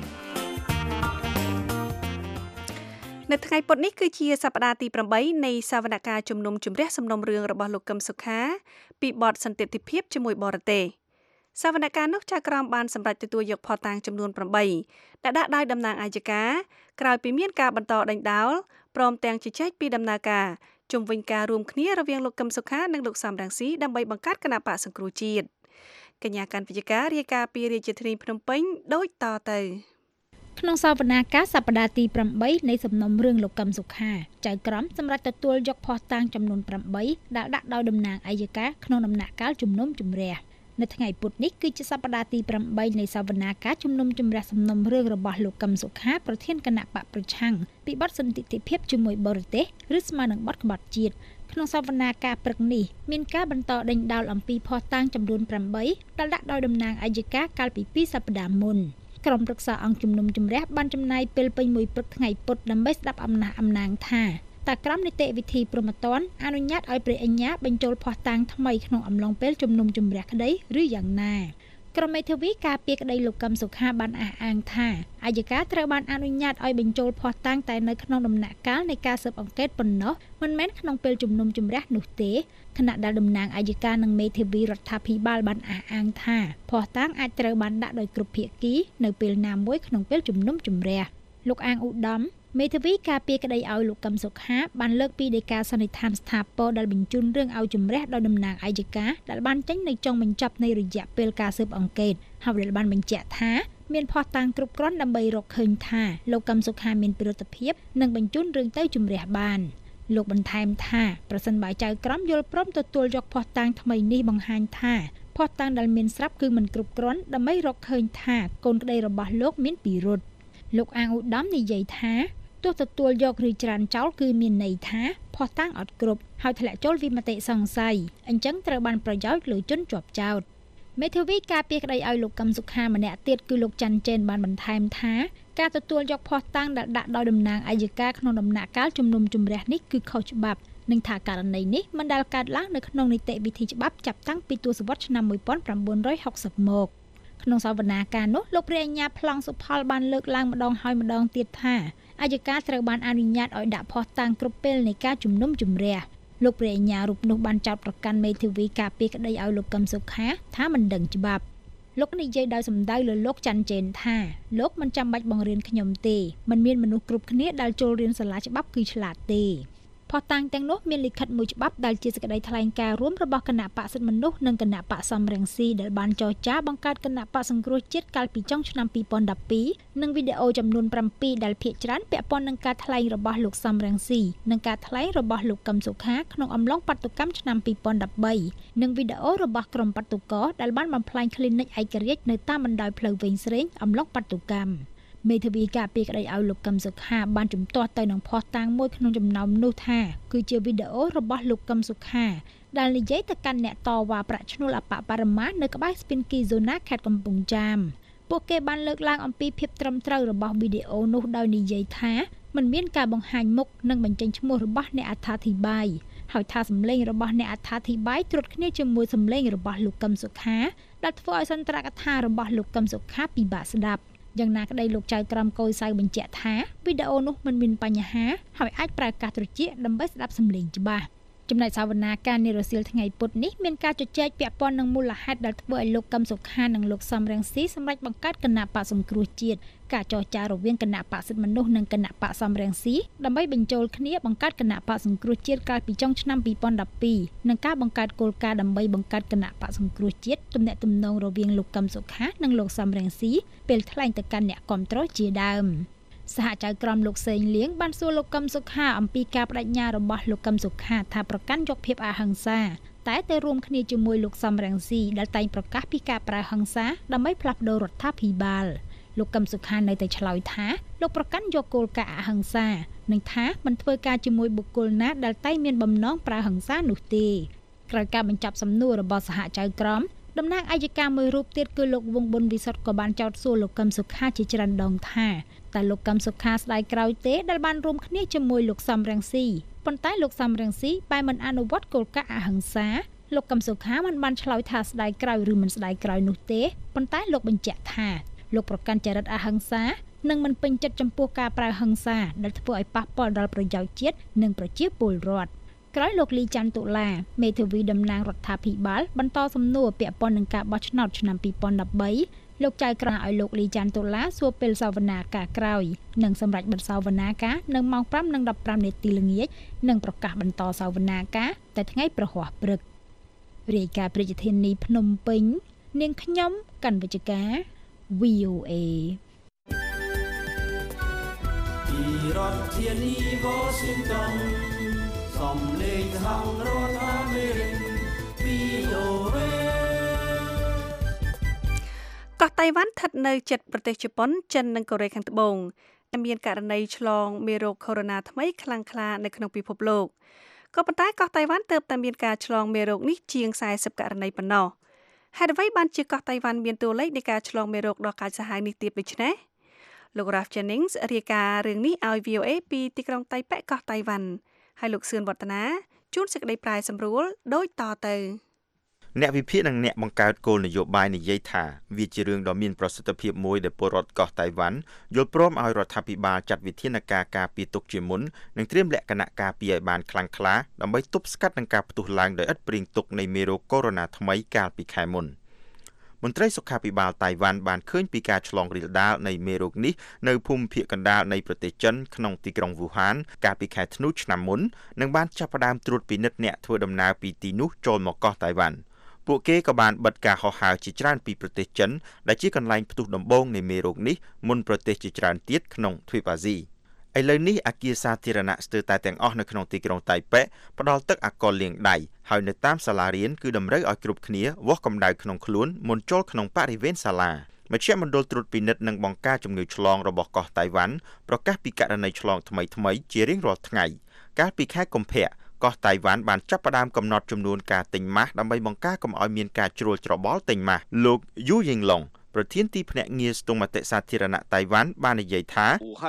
នៅថ្ងៃពុធនេះគឺជាសប្តាហ៍ទី8នៃសវនកម្មជំនុំជម្រះសំណុំរឿងរបស់លោកកឹមសុខាពីបទសន្តិភាពជាមួយបរទេសសវនកម្មនោះចៅក្រមបានសម្រេចទទួលយកភស្តុតាងចំនួន8ដែលដាក់ដោយតំណាងអាយកាក្រោយពីមានការបន្តដេញដោលព្រមទាំងជជែកពីដំណើរការជុំវិញការរួមគ្នារវាងលោកកឹមសុខានិងលោកសំរងស៊ីដើម្បីបង្កើតគណបក្សសង្គ្រោះជាតិកញ្ញាកាន់វិជ្ជការរាយការណ៍ពីរាជធានីភ្នំពេញដូចតទៅក្នុងសវនាការសប្តាហ៍ទី8នៃសំណុំរឿងលោកកឹមសុខាចៅក្រមសម្រាប់ទទួលយកភស្តុតាងចំនួន8ដែលដាក់ដោយតំណាងអាយកាក្នុងដំណាក់កាលជំនុំជម្រះនៅថ្ងៃពុធនេះគឺជាសប្តាហ៍ទី8នៃសវនាការជំនុំជម្រះសំណុំរឿងរបស់លោកកឹមសុខាប្រធានគណៈបកប្រឆាំងពីបទសន្តិភាពជាមួយបរទេសឬស្មើនឹងបទក្បត់ជាតិក្នុងសវនាការព្រឹកនេះមានការបន្តដេញដោលអំពីភស្តុតាងចំនួន8ដែលដាក់ដោយតំណាងអាយកាកាលពី2សប្តាហ៍មុនក្រុមប្រឹក្សាអង្គជំនុំជម្រះបានចំណាយពេលពេញមួយព្រឹកថ្ងៃពុធដើម្បីស្ដាប់អំណះអំណាងថាតើក្រុមនីតិវិធីព្រហ្មទណ្ឌអនុញ្ញាតឲ្យព្រះអញ្ញាបញ្ចូលភស្តុតាងថ្មីក្នុងអំឡុងពេលជំនុំជម្រះក្តីឬយ៉ាងណាក្រុមមេធាវីការពារក្តីលោកកឹមសុខាបានអះអាងថាអាយកាត្រូវបានអនុញ្ញាតឲ្យបញ្ចូលភស្តុតាងតែនៅក្នុងដំណាក់កាលនៃការស៊ើបអង្កេតប៉ុណ្ណោះមិនមែនក្នុងពេលជំនុំជម្រះនោះទេខណៈដែលតំណាងអាយកានិងមេធាវីរដ្ឋាភិបាលបានអះអាងថាភស្តុតាងអាចត្រូវបានដាក់ដោយគ្រប់ភាគីនៅពេលណាមួយក្នុងពេលជំនុំជម្រះលោកអាងឧត្តមមេធាវីការពារក្តីឲ្យលោកកឹមសុខាបានលើកពីដីកាសន្និដ្ឋានស្ថាពរដែលបញ្ជូនរឿងឲ្យជំរះដោយតំណាងអាយកាដែលបានចេញនៅចុងបញ្ចប់នៃរយៈពេលការស៊ើបអង្កេតហើយដែលបានបញ្ជាក់ថាមានភស្តុតាងគ្រប់គ្រាន់ដើម្បីរកឃើញថាលោកកឹមសុខាមានពិរុទ្ធភាពនិងបញ្ជូនរឿងទៅជំរះបានលោកបន្ថែមថាប្រសិនបើចៅក្រមយល់ព្រមទទួលយកភស្តុតាងថ្មីនេះបង្ហាញថាភស្តុតាងដែលមានស្រាប់គឺមិនគ្រប់គ្រាន់ដើម្បីរកឃើញថាកូនក្តីរបស់លោកមានពិរុទ្ធលោកអាងឧត្តមនិយាយថាទទោះទទួលយកឬច្រានចោលគឺមានន័យថាភស្តុតាងអត់គ្រប់ហើយធ្លាក់ចូលវិមតិសង្ស័យអញ្ចឹងត្រូវបានប្រយោជន៍លើជនជាប់ចោទមេធាវីការពារក្តីឲ្យលោកកឹមសុខាម្នាក់ទៀតគឺលោកច័ន្ទចេនបានបន្ថែមថាការទទួលយកភស្តុតាងដែលដាក់ដោយតំណាងអัยការក្នុងដំណាក់កាលជំនុំជម្រះនេះគឺខុសច្បាប់និងថាករណីនេះមិនដែលកើតឡើងនៅក្នុងនីតិវិធីច្បាប់ចាប់តាំងពីទសវត្សរ៍ឆ្នាំ1960មកក្នុងសវនាការនោះលោកព្រះអញ្ញាប្លង់សុផលបានលើកឡើងម្ដងហើយម្ដងទៀតថាអัยការត្រូវបានអនុញ្ញាតឲ្យដាក់ភស្តុតាងគ្រប់ពេលនៃការជំនុំជម្រះលោកព្រះអញ្ញារូបនោះបានចោទប្រកាន់មេធាវីការពារក្តីឲ្យលោកកឹមសុខាថាមិនដឹងច្បាប់លោកនិយាយដោយសម្ដៅលើលោកច័ន្ទចេនថាលោកមិនចាំបាច់បង្រៀនខ្ញុំទេមិនមានមនុស្សគ្រប់គ្នាដែលចូលរៀនសាលាច្បាប់គឺឆ្លាតទេភស្តុតាងទាំងនោះមានលិខិតមួយច្បាប់ដែលជាសេចក្តីថ្លែងការណ៍រួមរបស់គណៈបក្សសិទ្ធិមនុស្សនិងគណៈបក្សសំរងស៊ីដែលបានចរចាបង្កើតគណៈបក្សសង្គ្រោះជាតិកាលពីចុងឆ្នាំ2012និងវីដេអូចំនួន7ដែលភាគច្រើនពាក់ព័ន្ធនឹងការថ្លែងរបស់លោកសំរងស៊ីនិងការថ្លែងរបស់លោកកឹមសុខាក្នុងអំឡុងបាតុកម្មឆ្នាំ2013និងវីដេអូរបស់ក្រុមបាតុករដែលបានបំផ្លាញគ្លីនិកឯករាជ្យនៅតាមបណ្ដោយផ្លូវវែងស្រេងអំឡុងបាតុកម្មមេធាវីការពារក្តីឲ្យលោកកឹមសុខាបានជំទាស់ទៅនឹងភស្តុតាងមួយក្នុងចំណោមនោះថាគឺជាវីដេអូរបស់លោកកឹមសុខាដែលនិយាយទៅកាន់អ្នកតវ៉ាប្រាក់ឈ្នួលអបបរមានៅក្បែរស្ពានគីហ្សូណាខេត្តកំពង់ចាមពួកគេបានលើកឡើងអំពីភាពត្រឹមត្រូវរបស់វីដេអូនោះដោយនិយាយថាមិនមានការបង្ហាញមុខនិងបញ្ចេញឈ្មោះរបស់អ្នកអត្ថាធិប្បាយហើយថាសម្លេងរបស់អ្នកអត្ថាធិប្បាយត្រួតគ្នាជាមួយសម្លេងរបស់លោកកឹមសុខាដែលធ្វើឲ្យសន្ទរកថារបស់លោកកឹមសុខាពិបាកស្ដាប់យ៉ាងណាក្តីលោកចៅក្រមកុយសៅបញ្ជាក់ថាវីដេអូនោះមិនមានបញ្ហាហើយអាចប្រើកាសត្រចៀកដើម្បីស្ដាប់សំឡេងច្បាស់ចំណែកសវនាការនារសៀលថ្ងៃពុធនេះមានការជជែកពាក់ព័ន្ធនឹងមូលហេតុដែលធ្វើឲ្យលោកកឹមសុខានិងលោកសំរងស៊ីសម្រេចបង្កើតគណៈបក្សសង្គ្រោះជាតិការចរចារវាងគណៈបក្សសិទ្ធិមនុស្សនិងគណៈបក្សសំរងស៊ីដើម្បីបញ្ចូលគ្នាបង្កើតគណៈបក្សសង្គ្រោះជាតិកាលពីចុងឆ្នាំ2012និងការបង្កើតគោលការណ៍ដើម្បីបង្កើតគណៈបក្សសង្គ្រោះជាតិទំនាក់ទំនងរវាងលោកកឹមសុខានិងលោកសំរងស៊ីពេលថ្លែងទៅកាន់អ្នកគាំទ្រជាដើមសហចៅក្រមលោកសេងលៀងបានសួរលោកកឹមសុខាអំពីការបដិញ្ញារបស់លោកកឹមសុខាថាប្រកាន់យកភាពអហិង្សាតែទៅរួមគ្នាជាមួយលោកសំរងស៊ីដែលតែងប្រកាសពីការប្រើហិង្សាដើម្បីផ្លាស់ប្តូររដ្ឋាភិបាលលោកកឹមសុខានៅតែឆ្លើយថាលោកប្រកាន់យកគោលការណ៍អហិង្សានិងថាមិនធ្វើការជាមួយបុគ្គលណាដែលតែងមានបំណងប្រើហិង្សានោះទេក្រោយការបញ្ចប់សំណួររបស់សហចៅក្រមតំណាងអัยការមួយរូបទៀតគឺលោកវង្សប៊ុនវិសុទ្ធក៏បានចោទសួរលោកកឹមសុខាជាច្រើនដងថាតែលោកកឹមសុខាស្ដាយក្រោយទេដែលបានរួមគ្នាជាមួយលោកសំរងស៊ីប៉ុន្តែលោកសំរងស៊ីបែរមិនអនុវត្តគោលការណ៍អហិង្សាលោកកឹមសុខាមិនបានឆ្លើយថាស្ដាយក្រោយឬមិនស្ដាយក្រោយនោះទេប៉ុន្តែលោកបញ្ជាក់ថាលោកប្រកាន់ចរិតអហិង្សានិងមិនពេញចិត្តចំពោះការប្រើហិង្សាដែលធ្វើឲ្យប៉ះពាល់ដល់ប្រយោជន៍ជាតិនិងប្រជាពលរដ្ឋក្រោយលោកលីច័ន្ទតុលាមេធាវីតំណាងរដ្ឋាភិបាលបន្តសំណួរពាក់ព័ន្ធនឹងការបោះឆ្នោតឆ្នាំ2013លោកចៅក្រមឲ្យលោកលីច័ន្ទតុលាសួរពេលសវនាការក្រោយនិងសម្រាប់បិទសវនាការនៅម៉ោង 5:15 នាទីល្ងាចនិងប្រកាសបន្តសវនាការតែថ្ងៃប្រហ័សព្រឹករាយការណ៍ប្រជាធានីភ្នំពេញនាងខ្ញុំកណ្ឌវិជ្ជការ VOA ពីរដ្ឋធានី Washington សំឡេងហៅរដ្ឋអាមេរិក VOA កោះតៃវ៉ាន់ស្ថិតនៅជិតប្រទេសជប៉ុនចិននិងកូរ៉េខាងត្បូងមានករណីឆ្លងមេរោគកូវីដ -19 ថ្មីខ្លាំងក្លានៅក្នុងពិភពលោកក៏ប៉ុន្តែកោះតៃវ៉ាន់ទើបតែមានការឆ្លងមេរោគនេះជាង40ករណីប៉ុណ្ណោះហេតុអ្វីបានជាកោះតៃវ៉ាន់មានតួលេខនៃការឆ្លងមេរោគដ៏កាចសាហាវនេះទៀតដូច្នេះលោក Ralph Jennings រាយការណ៍រឿងនេះឲ្យ VOA ពីទីក្រុងតៃប៉េកោះតៃវ៉ាន់ហើយលោកសឿនវឌ្ឍនាជួនសេចក្តីប្រាយសម្រួលដូចតទៅអ្នកវិភាគនិងអ្នកបង្កើតគោលនយោបាយនិយាយថាវាជារឿងដ៏មានប្រសិទ្ធភាពមួយដែលពលរដ្ឋកោះតៃវ៉ាន់យល់ព្រមឲ្យរដ្ឋាភិបាលចាត់វិធានការការពារទុកជាមុននិងត្រៀមលក្ខណៈការពារឲ្យបានខ្លាំងក្លាដើម្បីទប់ស្កាត់នឹងការផ្ទុះឡើងដោយឥតព្រៀងទុកនៃមេរោគកូវីដ -19 ថ្មីកាលពីខែមុនមន្ត្រីសុខាភិបាលតៃវ៉ាន់បានឃើញពីការឆ្លងរាលដាលនៃមេរោគនេះនៅភូមិភាគកណ្ដាលនៃប្រទេសចិនក្នុងទីក្រុងវូហានកាលពីខែធ្នូឆ្នាំមុននិងបានចាប់ផ្ដើមត្រួតពិនិត្យអ្នកធ្វើដំណើរពីទីនោះចូលមកកោះតៃវ៉ាន់ពួកគេក៏បានបិទការហោះហើរជាច្រើនពីប្រទេសចិនដែលជាកន្លែងផ្ទុះដំបូងនៃមេរោគនេះមុនប្រទេសជាច្រើនទៀតក្នុងទ្វីបអាស៊ីឥឡូវនេះអគារសាធារណៈស្ទើរតែទាំងអស់នៅក្នុងទីក្រុងតៃប៉េផ្ដល់ទឹកអាល់កុលលាងដៃហើយនៅតាមសាលារៀនគឺតម្រូវឲ្យគ្រប់គ្នាវាស់កម្ដៅក្នុងខ្លួនមុនចូលក្នុងបរិវេណសាលាមជ្ឈមណ្ឌលត្រួតពិនិត្យនិងបង្ការជំងឺឆ្លងរបស់កោះតៃវ៉ាន់ប្រកាសពីករណីឆ្លងថ្មីៗជារៀងរាល់ថ្ងៃកាលពីខែកុម្ភៈកោះតៃវ៉ាន់បានចាប់ផ្ដើមកំណត់ចំនួនការទិញម៉ាស់ដើម្បីបង្ការកុំឲ្យមានការជ្រួលច្របល់ទិញម៉ាស់លោកយូយីងឡុងប្រធានទីភ្នាក់ងារស្ទង់មតិសាធារណៈតៃវ៉ាន់បាននិយាយថា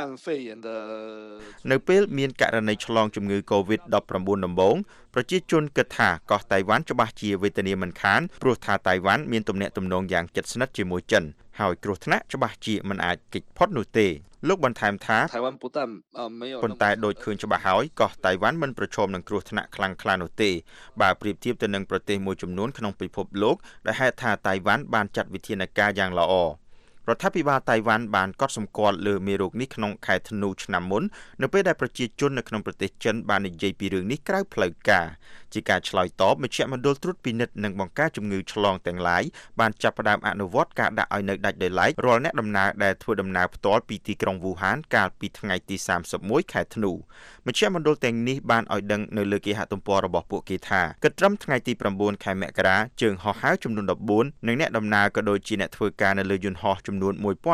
នៅពេលមានករណីឆ្លងជំងឺ COVID-19 ដំបូងប្រជាជនគិតថាកោះតៃវ៉ាន់ច្បាស់ជាវេទនាមិនខានព្រោះថាតៃវ៉ាន់មានទំនាក់ទំនងយ៉ាងជិតស្និទ្ធជាមួយចិនហើយគ្រោះថ្នាក់ច្បាស់ជាមិនអាចគេចផុតនោះទេលោកបន្ថែមថាប៉ុន្តែដូចឃើញច្បាស់ហើយកោះតៃវ៉ាន់មិនប្រឈមនឹងគ្រោះថ្នាក់ខ្លាំងក្លានោះទេបើប្រៀបធៀបទៅនឹងប្រទេសមួយចំនួនក្នុងពិភពលោកដែលហេតុថាតៃវ៉ាន់បានចាត់វិធានការយ៉ាងល្អរដ្ឋាភិបាលតៃវ៉ាន់បានកត់សម្គាល់លើមេរោគនេះក្នុងខែធ្នូឆ្នាំមុននៅពេលដែលប្រជាជននៅក្នុងប្រទេសចិនបាននិយាយពីរឿងនេះក្រៅផ្លូវការជាការឆ្លើយតបមជ្ឈមណ្ឌលត្រួតពិនិត្យនិងបង្ការជំងឺឆ្លងទាំងឡាយបានចាប់ផ្ដើមអនុវត្តការដាក់ឲ្យនៅដាច់ដោយឡែករាល់អ្នកដំណើរដែលធ្វើដំណើរផ្ទាល់ពីទីក្រុងវូហានកាលពីថ្ងៃទី31ខែធ្នូមជ្ឈមណ្ឌលទាំងនេះបានឲ្យដឹងនៅលើគេហទំព័ររបស់ពួកគេថាគិតត្រឹមថ្ងៃទី9ខែមករាជើងហោះហើរចំនួន14និងអ្នកដំណើរក៏ដូចជាអ្នកធ្វើការនៅលើយន្តហោះចំនួន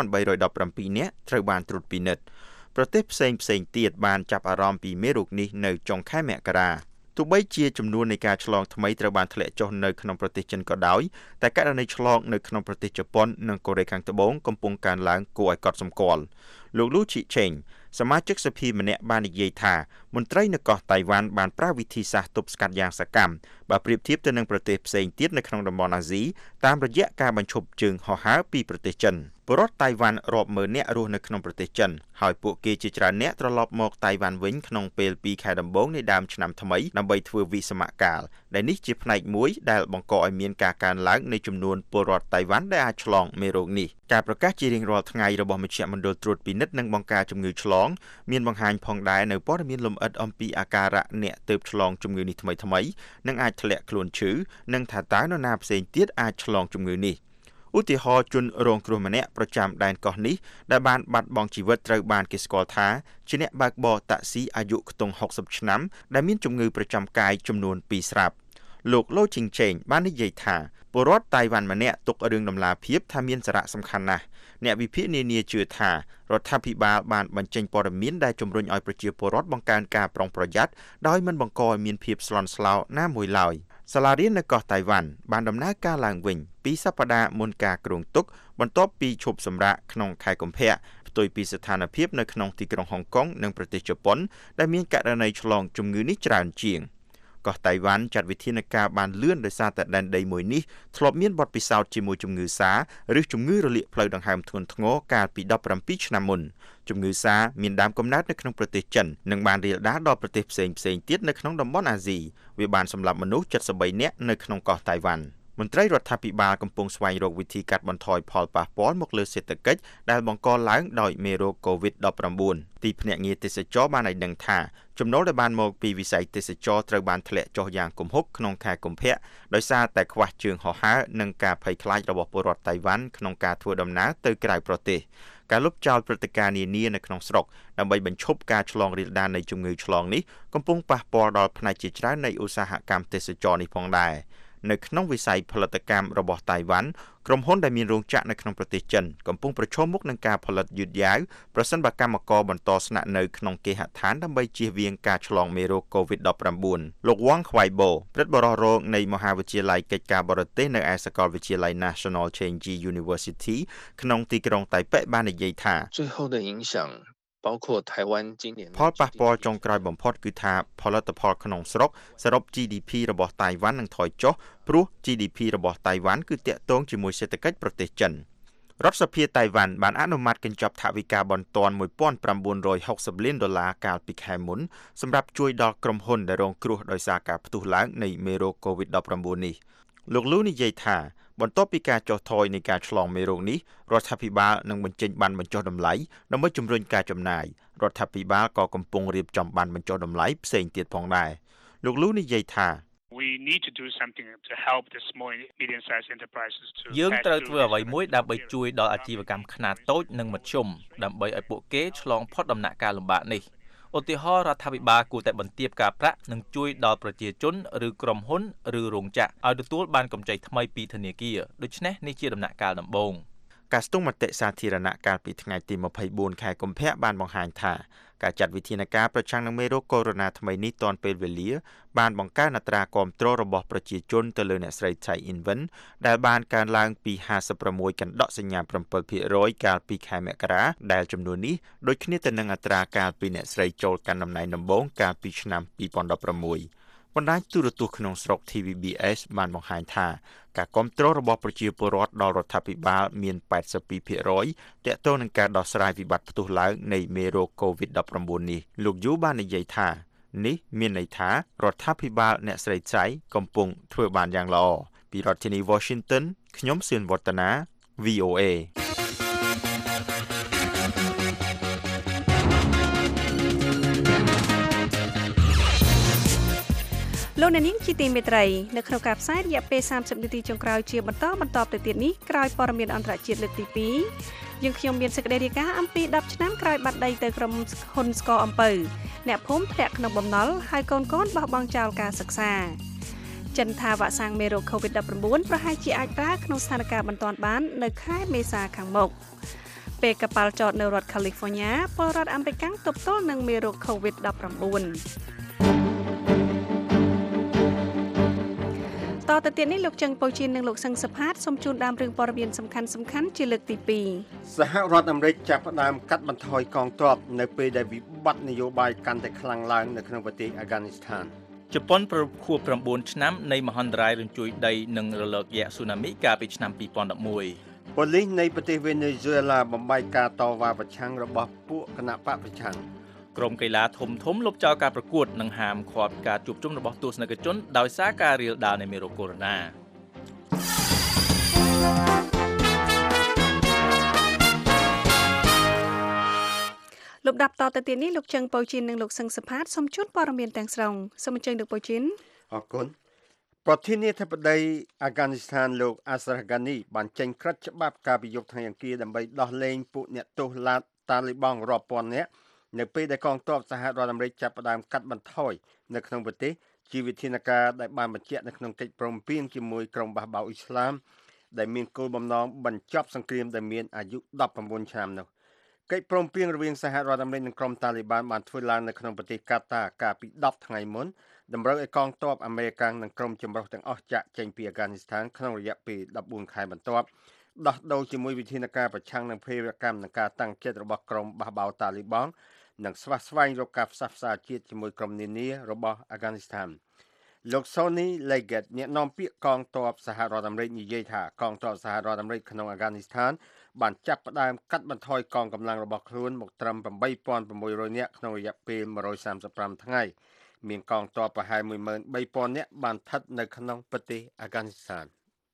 1317នាក់ត្រូវបានត្រួតពិនិត្យប្រទេសផ្សេងទៀតបានចាប់អារម្មណ៍ពីមេរោគនេះនៅចុងខែមករាទោះបីជាចំនួននៃការឆ្លងថ្មីត្រូវបានធ្លាក់ចុះនៅក្នុងប្រទេសចិនក៏ដោយតែករណីឆ្លងនៅក្នុងប្រទេសជប៉ុននិងកូរ៉េខាងត្បូងកំពុងកើនឡើងគួរឲ្យកត់សម្គាល់លោកលូឈីឆេងសមាជិកសភាម្នាក់បាននិយាយថាមន្ត្រីនៅកោះតៃវ៉ាន់បានប្រើវិធីសាស្ត្រទប់ស្កាត់យ៉ាងសកម្មបើប្រៀបធៀបទៅនឹងប្រទេសផ្សេងទៀតនៅក្នុងតំបន់អាស៊ីតាមរយៈការបញ្ឈប់ជើងហោះហើរពីប្រទេសចិនពលរដ្ឋតៃវ៉ាន់រាប់ម៉ឺននាក់រស់នៅក្នុងប្រទេសចិនហើយពួកគេជាច្រើនអ្នកត្រឡប់មកតៃវ៉ាន់វិញក្នុងពេល2ខែដំបូងនៃដើមឆ្នាំថ្មីដើម្បីធ្វើវិសមកាលដែលនេះជាផ្នែកមួយដែលបង្កឲ្យមានការកើនឡើងនៃចំនួនពលរដ្ឋតៃវ៉ាន់ដែលអាចឆ្លងមេរោគនេះការប្រកាសជារៀងរាល់ថ្ងៃរបស់មជ្ឈមណ្ឌលត្រួតពិនិត្យនិងបង្ការជំងឺឆ្លងមានបង្ហាញផងដែរនៅព័ត៌មានលម្អិតអំពីអាការៈអ្នកទើបឆ្លងជំងឺនេះថ្មីនិងអាចធ្លាក់ខ្លួនឈឺនិងថាតើនរណាផ្សេងទៀតអាចឆ្លងជំងឺនេះឧទាហរណ៍ជនរងគ្រោះម្នាក់ប្រចាំដែនកោះនេះដែលបានបាត់បង់ជីវិតត្រូវបានគេស្គាល់ថាជាអ្នកបើកបរតាក់ស៊ីអាយុខ្ទង់60ឆ្នាំដែលមានជំងឺប្រចាំកាយចំនួន2ស្រាប់លោកឡូជីងឆេងបាននិយាយថាពលរដ្ឋតៃវ៉ាន់ម្នាក់ទុករឿងដំណាភៀបថាមានសារៈសំខាន់ណាស់អ្នកវិភាគនានាជឿថារដ្ឋាភិបាលបានបញ្ចេញព័ត៌មានដែលជំរុញឲ្យប្រជាពលរដ្ឋបង្កើនការប្រុងប្រយ័ត្នដោយមិនបង្កឲ្យមានភាពស្លន់ស្លោណាមួយឡើយសាលារៀននៅកោះតៃវ៉ាន់បានដំណើរការឡើងវិញ2សប្តាហ៍មុនការគ្រោងទុកបន្ទាប់ពីឈប់សម្រាកក្នុងខែកុម្ភៈផ្ទុយពីស្ថានភាពនៅក្នុងទីក្រុងហុងកុងនិងប្រទេសជប៉ុនដែលមានករណីឆ្លងជំងឺនេះច្រើនជាងកោះតៃវ៉ាន់ចាត់វិធានការបានលឿនដោយសារតែដែនដីមួយនេះធ្លាប់មានបទពិសោធន៍ជាមួយជំងឺសាឬជំងឺរលាកផ្លូវដង្ហើមធ្ងន់ធ្ងរកាលពី17ឆ្នាំមុនជំងឺសាមានដើមកំណើតនៅក្នុងប្រទេសចិននិងបានរាលដាលដល់ប្រទេសផ្សេងទៀតនៅក្នុងតំបន់អាស៊ីវាបានសម្លាប់មនុស្ស73នាក់នៅក្នុងកោះតៃវ៉ាន់មន្ត្រីរដ្ឋាភិបាលកំពុងស្វែងរកវិធីកាត់បន្ថយផលប៉ះពាល់មកលើសេដ្ឋកិច្ចដែលបង្កឡើងដោយមេរោគ COVID-19 ទីភ្នាក់ងារទេសចរបានឲ្យដឹងថាចំណូលដែលបានមកពីវិស័យទេសចរត្រូវបានធ្លាក់ចុះយ៉ាងគំហុកក្នុងខែកុម្ភៈដោយសារតែខ្វះជើងហោះហើរនិងការភ័យខ្លាចរបស់ពលរដ្ឋតៃវ៉ាន់ក្នុងការធ្វើដំណើរទៅក្រៅប្រទេសការលុបចោលព្រឹត្តិការណ៍នានានៅក្នុងស្រុកដើម្បីបញ្ឈប់ការឆ្លងរាលដាលនៃជំងឺឆ្លងនេះកំពុងប៉ះពាល់ដល់ផ្នែកជាច្រើននៃឧស្សាហកម្មទេសចរនេះផងដែរនៅក្នុងវិស័យផលិតកម្មរបស់តៃវ៉ាន់ក្រុមហ៊ុនដែលមានរោងចក្រនៅក្នុងប្រទេសចិនកំពុងប្រឈមមុខនឹងការផលិតយឺតយ៉ាវប្រសិនបើកម្មករបន្តស្នាក់នៅក្នុងគេហដ្ឋានដើម្បីជៀសវាងការឆ្លងមេរោគ COVID-19 លោកវ៉ាងខ្វៃបូព្រឹទ្ធបរិះរងនៃមហាវិទ្យាល័យកិច្ចការបរទេសនៅឯសាកលវិទ្យាល័យ National Chengchi University ក្នុងទីក្រុងតៃប៉េបាននិយាយថាផលប៉ះពាល់ចុងក្រោយបំផុតគឺថាផលិតផលក្នុងស្រុកសរុប GDP របស់តៃវ៉ាន់នឹងថយចុះព្រោះ GDP របស់តៃវ៉ាន់គឺទាក់ទងជាមួយសេដ្ឋកិច្ចប្រទេសចិនរដ្ឋសភាតៃវ៉ាន់បានអនុម័តកញ្ចប់ថវិកាបន្ទាន់$1960 លានកាលពីខែមុនសម្រាប់ជួយដល់ក្រុមហ៊ុនដែលរងគ្រោះដោយសារការផ្ទុះឡើងនៃមេរោគ COVID-19 នេះលោកលូនិយាយថាបន្ទាប់ពីការចុះថយនៃការឆ្លងមេរោគនេះរដ្ឋាភិបាលនឹងបញ្ចេញប័ណ្ណបញ្ចុះតម្លៃដើម្បីជំរុញការចំណាយរដ្ឋាភិបាលក៏កំពុងរៀបចំប័ណ្ណបញ្ចុះតម្លៃផ្សេងទៀតផងដែរលោកលូនិយាយថាយើងត្រូវធ្វើអ្វីមួយដើម្បីជួយដល់អាជីវកម្មខ្នាតតូចនិងមធ្យមដើម្បីឲ្យពួកគេឆ្លងផុតដំណាក់កាលលំបាកនេះឧទាហរណ៍រដ្ឋាភិបាលគួរតែបន្ទាបការប្រាក់និងជួយដល់ប្រជាជនឬក្រុមហ៊ុនឬរោងចក្រឲ្យទទួលបានកម្ចីថ្មីពីធនាគារដូច្នេះនេះជាដំណាក់កាលដំបូងការស្ទង់មតិសាធារណៈកាលពីថ្ងៃទី24ខែកុម្ភៈបានបង្ហាញថាការចាត់វិធានការប្រឆាំងនឹងមេរោគកូវីដ -19 ថ្មីនេះទាន់ពេលវេលាបានបង្កើនអត្រាគាំទ្ររបស់ប្រជាជនទៅលើអ្នកស្រី Tsai Ing-wen ដែលបានកើនឡើងពី56កណ្ដកសញ្ញា 7% កាលពីខែមករាដែលចំនួននេះដូចគ្នាទៅនឹងអត្រាកាលពីអ្នកស្រីចូលកាន់តំណែងដំបូងកាលពីឆ្នាំ2016បណ្ដាញទូរទស្សន៍ក្នុងស្រុក TVBS បានបង្ហាញថាការគាំទ្ររបស់ប្រជាពលរដ្ឋដល់រដ្ឋាភិបាលមាន 82% ទាក់ទងនឹងការដោះស្រាយវិបត្តិផ្ទុះឡើងនៃមេរោគ COVID-19 នេះលោកយូបាននិយាយថានេះមានន័យថារដ្ឋាភិបាលអ្នកស្រីចៃកំពុងធ្វើបានយ៉ាងល្អពីរដ្ឋធានី Washington ខ្ញុំសឿនវឌ្ឍនា VOA លោកអ្នកនាងជាទីមេត្រីនៅក្នុងការផ្សាយរយៈពេល30នាទីចុងក្រោយជាបន្តទៅទៀតនេះក្រោយព័ត៌មានអន្តរជាតិលើកទី2យើងខ្ញុំមានសេចក្តីរាយការណ៍អំពី10ឆ្នាំក្រោយបាត់ដីទៅក្រុមហ៊ុនស្ករអំពៅអ្នកភូមិធ្លាក់ក្នុងបំណុលហើយកូនបោះបង់ចោលការសិក្សាចិនថាវ៉ាក់សាំងមេរោគ COVID-19 ប្រហែលជាអាចប្រើក្នុងស្ថានភាពបន្ទាន់បាននៅខែមេសាខាងមុខពេលកប៉ាល់ចតនៅរដ្ឋ California ពលរដ្ឋអាមេរិកទប់ទល់នឹងមេរោគ COVID-19តទៅទៀតនេះលោកចឹងប៉ូជីននិងលោកសឹងសុផាតសូមជូនដើមរឿងព័ត៌មានសំខាន់ជាលើកទី2 សហរដ្ឋអាមេរិកចាប់ផ្ដើមកាត់បន្ថយកងទ័ពនៅពេលដែលវិបត្តិនយោបាយកាន់តែខ្លាំងឡើងនៅក្នុងប្រទេសអាហ្គានីស្ថានជប៉ុនប្រពខួប9ឆ្នាំនៃមហន្តរាយរញ្ជួយដីនិងរលកយក្សស៊ូណាមីកាលពីឆ្នាំ2011 ប៉ូលីសនៃប្រទេសវេណេស៊ុយអេឡាបំបែកការតវ៉ាប្រឆាំងរបស់ពួកគណបកប្រឆាំងក្រុមកីឡាធំលុបចោលការប្រកួតនិងហាមឃាត់ការជួបជុំរបស់ទស្សនិកជនដោយសារការរាលដាលនៃមេរោគកូវីដ -19 លំដាប់តទៅទៀតនេះលោកចឹងប៉ូជីននិងលោកសឹងសុផាតសូមជូនព័ត៌មានទាំងស្រុងសូមអញ្ជើញលោកប៉ូជីនអរគុណប្រធានាធិបតីអាហ្គានីស្ថានលោកអាស្រហ្គានីបានចេញក្រឹត្យច្បាប់ការពីយប់ថ្ងៃអង្គារដើម្បីដោះលែងពួកអ្នកទោសតាលីបង់រាប់ពាន់នាក់នៅពេលដែលកងទ័ពសហរដ្ឋអាមេរិកចាប់ផ្ដើមកាត់បន្ថយនៅក្នុងប្រទេសជាវិធានការដែលបានបញ្ជាក់នៅក្នុងកិច្ចព្រមព្រៀងជាមួយក្រុមបះបោរអ៊ីស្លាមដែលមានគោលបំណងបញ្ចប់សង្គ្រាមដែលមានអាយុ19ឆ្នាំនោះកិច្ចព្រមព្រៀងរវាងសហរដ្ឋអាមេរិកនិងក្រុមតាលីប័នបានធ្វើឡើងនៅក្នុងប្រទេសកាតាកាលពី10ថ្ងៃមុនតម្រូវឲ្យកងទ័ពអាមេរិកនិងក្រុមចម្រុះទាំងអស់ចាក់ចេញពីអាហ្គានីស្ថានក្នុងរយៈពេល14ខែបន្ទាប់ដោះដូរជាមួយវិធានការប្រឆាំងនឹងភេរវកម្មនិងការតាំងចិត្តរបស់ក្រុមបះបោរតាលីប័ននិងស្វះស្វែងរកការផ្សះផ្សាជាតិជាមួយក្រុមនានារបស់អាហ្គានីស្ថានលោក Sonny Leggett អ្នកនាំពាក្យកងទ័ពសហរដ្ឋអាមេរិកនិយាយថាកងទ័ពសហរដ្ឋអាមេរិកក្នុងអាហ្គានីស្ថានបានចាប់ផ្ដើមកាត់បន្ថយកងកម្លាំងរបស់ខ្លួនមកត្រឹម 8,600 នាក់ក្នុងរយៈពេល135ថ្ងៃមានកងទ័ពប្រហែល 13,000 នាក់បានស្ថិតនៅក្នុងប្រទេសអាហ្គានីស្ថាន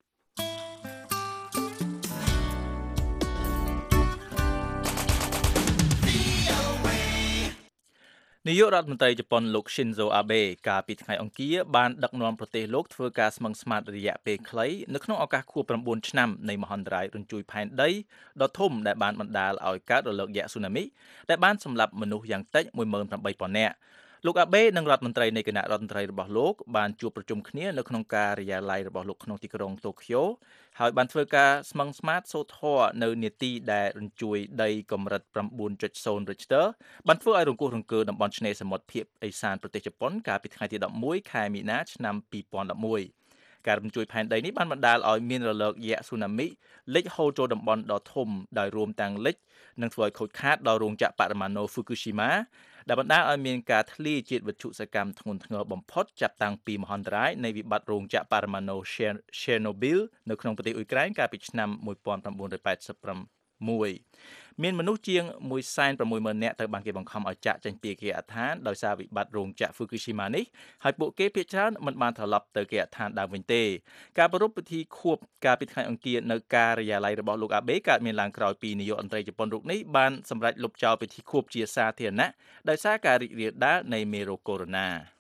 នាយករដ្ឋមន្ត្រីជប៉ុនលោក Shinzo Abe កាលពីថ្ងៃអង្គារបានដឹកនាំប្រទេសលោកធ្វើការស្មឹងស្មាតរយៈពេលខ្លីនៅក្នុងឱកាសខួប9ឆ្នាំនៃមហន្តរាយរញ្ជួយផែនដីដ៏ធំដែលបានបណ្ដាលឲ្យកើតរលកយក្សស៊ូណាមីដែលបានសម្លាប់មនុស្សយ៉ាងតិច 18,000 នាក់លោកអាបេនិងរដ្ឋមន្ត្រីនៃគណៈរដ្ឋមន្ត្រីរបស់លោកបានជួបប្រជុំគ្នានៅក្នុងការិយាល័យរបស់លោកក្នុងទីក្រុងតូក្យូហើយបានធ្វើការស្មឹងស្មាតសូត្រធម៌នៅនេតិដែលរញ្ជួយដីកម្រិត 9.0 Richter បានធ្វើឲ្យរង្គោះរង្គើតំបន់ឆ្នេរសមុទ្រភាគឦសានប្រទេសជប៉ុនកាលពីថ្ងៃទី11ខែមីនាឆ្នាំ2011ការរញ្ជួយផែនដីនេះបានបណ្ដាលឲ្យមានរលកយក្សស៊ូណាមីលិចហូរចូលតំបន់ដ៏ធំដោយរួមទាំងលិចនិងធ្វើឲ្យខូចខាតដល់រោងចក្របរមាណូ Fukushima ដែលបណ្ដាលឲ្យមានការធ្លាយជាតិវត្ថុសកម្មធ្ងន់ធ្ងរបំផុតចាប់តាំងពីមហន្តរាយនៃវិបត្តិរោងចក្របរមាណូ Chernobyl នៅក្នុងប្រទេសអ៊ុយក្រែនកាលពីឆ្នាំ1986មានមនុស្សជាង 160,000 នាក់ត្រូវបានគេបង្ខំឲ្យចាកចេញពីគេហដ្ឋានដោយសារវិបត្តិរោងចក្រ Fukushima នេះហើយពួកគេភាគច្រើនមិនបានត្រឡប់ទៅគេហដ្ឋានដើមវិញទេការប្រារព្ធពិធីខួបកាលពីថ្ងៃអង្គារនៅការិយាល័យរបស់លោកអាបេកើតមានឡើងក្រោយពីនាយករដ្ឋមន្ត្រីជប៉ុនរូបនេះបានសម្រេចលុបចោលពិធីខួបជាសាធារណៈដោយសារការរីករាលដាលនៃមេរោគកូវីដ -19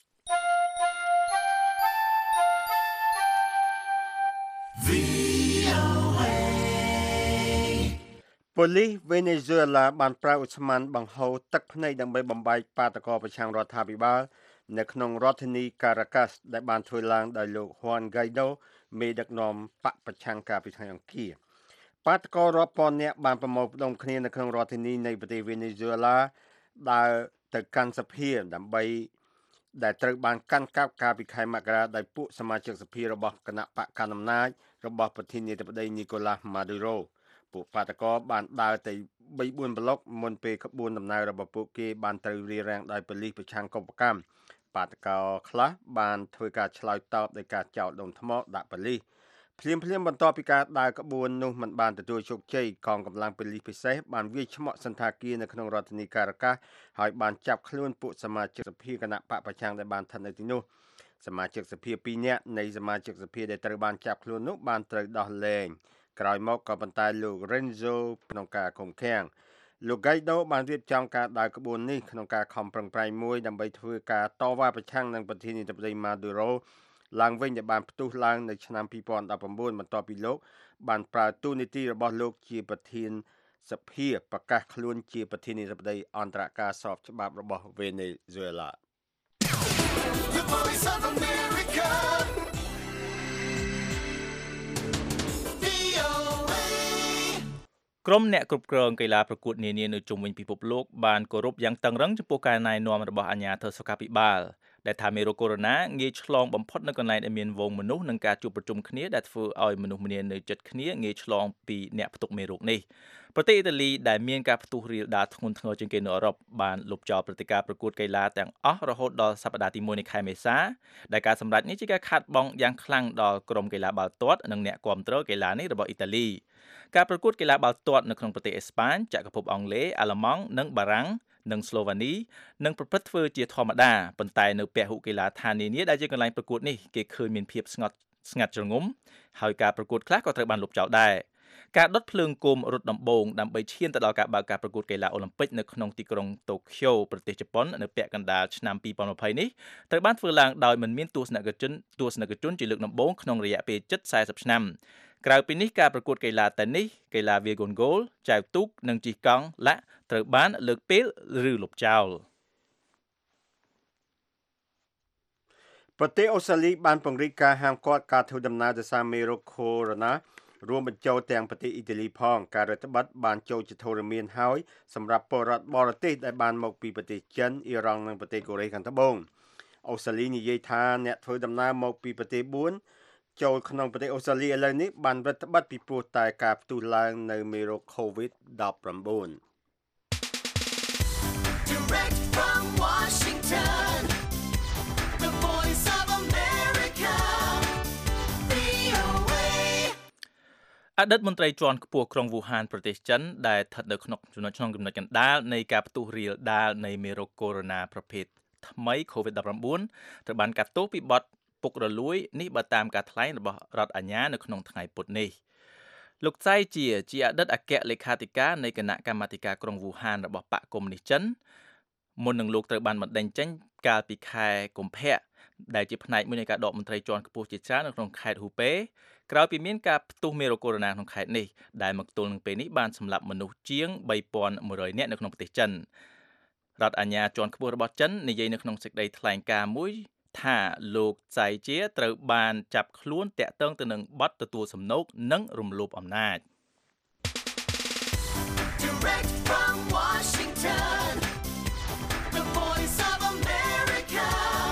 ប៉ូលីសវេណេស៊ុយអេឡាបានប្រើឧស្ម័នបង្ហូរទឹកភ្នែកដើម្បីបំបែកបាតកោប្រឆាំងរដ្ឋាភិបាលនៅក្នុងរដ្ឋធានី Caracas ដែលបានធ្វើឡើងដោយលោក Juan Guaido មេដឹកនាំបកប្រឆាំងកាលពីថ្ងៃអង្គារបាតកោរាប់ពាន់នាក់បានប្រមូលផ្ដុំគ្នានៅក្នុងរដ្ឋធានីនៃប្រទេសវេណេស៊ុយអេឡាដើរទៅកាន់សភាដើម្បីដែលត្រូវបានកាន់កាប់កាលពីខែមករាដោយពួកសមាជិកសភារបស់គណៈបកកណ្ដាលអំណាចរបស់ប្រធានាធិបតីនីកូឡាស់ម៉ាឌូរ៉ូពួកបាតកោបានដើរទៅ 3-4 ប្លុកមុនពេលក្បួនដំណើររបស់ពួកគេបានត្រូវរារាំងដោយប៉ូលីសប្រឆាំងកុបកម្មបាតកោខ្លះបានធ្វើការឆ្លើយតបដោយការចោទដុំថ្មដាក់ប៉ូលីសភ្លាមបន្ទាប់ពីការដើរក្បួននោះមិនបានទទួលជោគជ័យកងកម្លាំងប៉ូលីសពិសេសបានវាយឆ្មក់សន្តាគារនៅក្នុងរដ្ឋធានីការ៉ាកាសហើយបានចាប់ខ្លួនពួកសមាជិកសភាគណៈបកប្រឆាំងដែលបានស្ថិតនៅទីនោះសមាជិកសភា2នាក់នៃសមាជិកសភាដែលត្រូវបានចាប់ខ្លួននោះបានត្រូវដោះលែងក្រោយមកក៏ប៉ុន្តែលោក Renzo ក្នុងការឃុំឃាំងលោក Guaido បានរៀបចំការដើរក្បួននេះក្នុងការខំប្រឹងប្រែងមួយដើម្បីធ្វើការតវ៉ាប្រឆាំងនឹងប្រធានាធិបតី Maduro ឡើងវិញដែលបានផ្ទុះឡើងនៅឆ្នាំ2019បន្ទាប់ពីលោកបានប្រើតួនាទីរបស់លោកជាប្រធានសភាប្រកាសខ្លួនជាប្រធានាធិបតីអន្តរការស្របច្បាប់របស់វេណេស៊ុយអេឡាក្រុមអ្នកគ្រប់គ្រងកីឡាប្រកួតនានានៅជុំវិញពិភពលោកបានគោរពយ៉ាងតឹងរ៉ឹងចំពោះការណែនាំរបស់អាជ្ញាធរសុខាភិបាលដែលថាមេរោគកូវីដ -19 ងាយឆ្លងបំផុតនៅកន្លែងដែលមានវងមនុស្សនិងការជួបប្រជុំគ្នាដែលធ្វើឲ្យមនុស្សម្នានៅជិតគ្នាងាយឆ្លងពីអ្នកផ្ទុកមេរោគនេះប្រទេសអ៊ីតាលីដែលមានការផ្ទុះរាលដាលធ្ងន់ធ្ងរជាងគេនៅអឺរ៉ុបបានលុបចោលព្រឹត្តិការណ៍ប្រកួតកីឡាទាំងអស់រហូតដល់សប្តាហ៍ទី1នៃខែមេសាដែលការសម្រេចនេះជាការខាតបង់យ៉ាងខ្លាំងដល់ក្រុមកីឡាបាល់ទាត់និងអ្នកគាំទ្រកីឡានេះរបស់អ៊ីតាលីការប្រកួតកីឡាបាល់ទាត់នៅក្នុងប្រទេសអេស្ប៉ាញចក្រភពអង់គ្លេសអាល្លឺម៉ង់និងបារាំងនិងស្លូវ៉ានីនឹងប្រព្រឹត្តធ្វើជាធម្មតាប៉ុន្តែនៅពហុកីឡាដ្ឋាននានាដែលជាកន្លែងប្រកួតនេះគេឃើញមានភាពស្ងាត់ជ្រងំហើយការប្រកួតខ្លះក៏ត្រូវបានលុបចោលដែរការដុតភ្លើងគោមរត់ដំបូងដើម្បីឈានទៅដល់ការបើកការប្រកួតកីឡាអូឡ িম্প ិកនៅក្នុងទីក្រុងតូក្យូប្រទេសជប៉ុននៅពាក់កណ្ដាលឆ្នាំ2020នេះត្រូវបានធ្វើឡើងដោយមិនមានទស្សនិកជនជាលើកដំបូងក្នុងរយៈពេលជិត40ឆ្នាំក្រៅពីនេះការប្រកួតកីឡាតេនីសកីឡាវាយកូនហ្គោលចែវទូកនិងជិះកង់ឡាក់ត្រូវបានលើកពេលឬលុបចោលប្រទេសអូស្ត្រាលីបានពង្រីកការហាមឃាត់ការធ្វើដំណើរដោយសារមេរោគកូវីដ -19 រួមបញ្ចូលទាំងប្រទេសអ៊ីតាលីផងការរដ្ឋបတ်បានចូលជាធរមានហើយសម្រាប់ពលរដ្ឋបរទេសដែលបានមកពីប្រទេសចិនអ៊ីរ៉ង់និងប្រទេសកូរ៉េខាងត្បូងអូស្ត្រាលីនិយាយថាអ្នកធ្វើដំណើរមកពីប្រទេស4ចូលក្នុងប្រទេសអូស្ត្រាលីឥឡូវនេះបានរដ្ឋបတ်ពីព្រោះតែការផ្ទុះឡើងនៅមេរោគ COVID-19 Direct from Washington The Voice of America VOA អតីតមន្ត្រីជាន់ខ្ពស់ក្រុងវូហានប្រទេសចិនដែលស្ថិតនៅក្នុងចំណុចកណ្ដាលនៃការផ្ទុះរាលដាលនៃមេរោគកូវីដ -19 ប្រភេទថ្មី COVID-19 ត្រូវបានកាត់ទោសពីបទពុករលួយនេះបើតាមការថ្លែងរបស់រដ្ឋអាជ្ញានៅក្នុងថ្ងៃពុធនេះលោកចៃជាអតីតអគ្គលេខាធិការនៃគណៈកម្មាធិការក្រុងវូហានរបស់បកកុម្មុយនីសចិនមុននឹងលោកត្រូវបានបណ្តេញចេញកាលពីខែកុម្ភៈដែលជាផ្នែកមួយនៃការដកមន្ត្រីជាន់ខ្ពស់ជាច្រើននៅក្នុងខេត្តហ៊ូប៉េក្រោយពីមានការផ្ទុះមេរោគកូវីដ -19 ក្នុងខេត្តនេះដែលមកទល់នឹងពេលនេះបានសម្លាប់មនុស្សជាង 3,100 នាក់នៅក្នុងប្រទេសចិនរដ្ឋអាជ្ញាជាន់ខ្ពស់របស់ចិននិយាយនៅក្នុងសេចក្តីថ្លែងការណ៍មួយថាលោកចៃជាត្រូវបានចាប់ខ្លួនតាក់ទងទៅនឹងបទទទួលសំណូកនិងរំលោភអំណាច Direct from Washington The Voice of America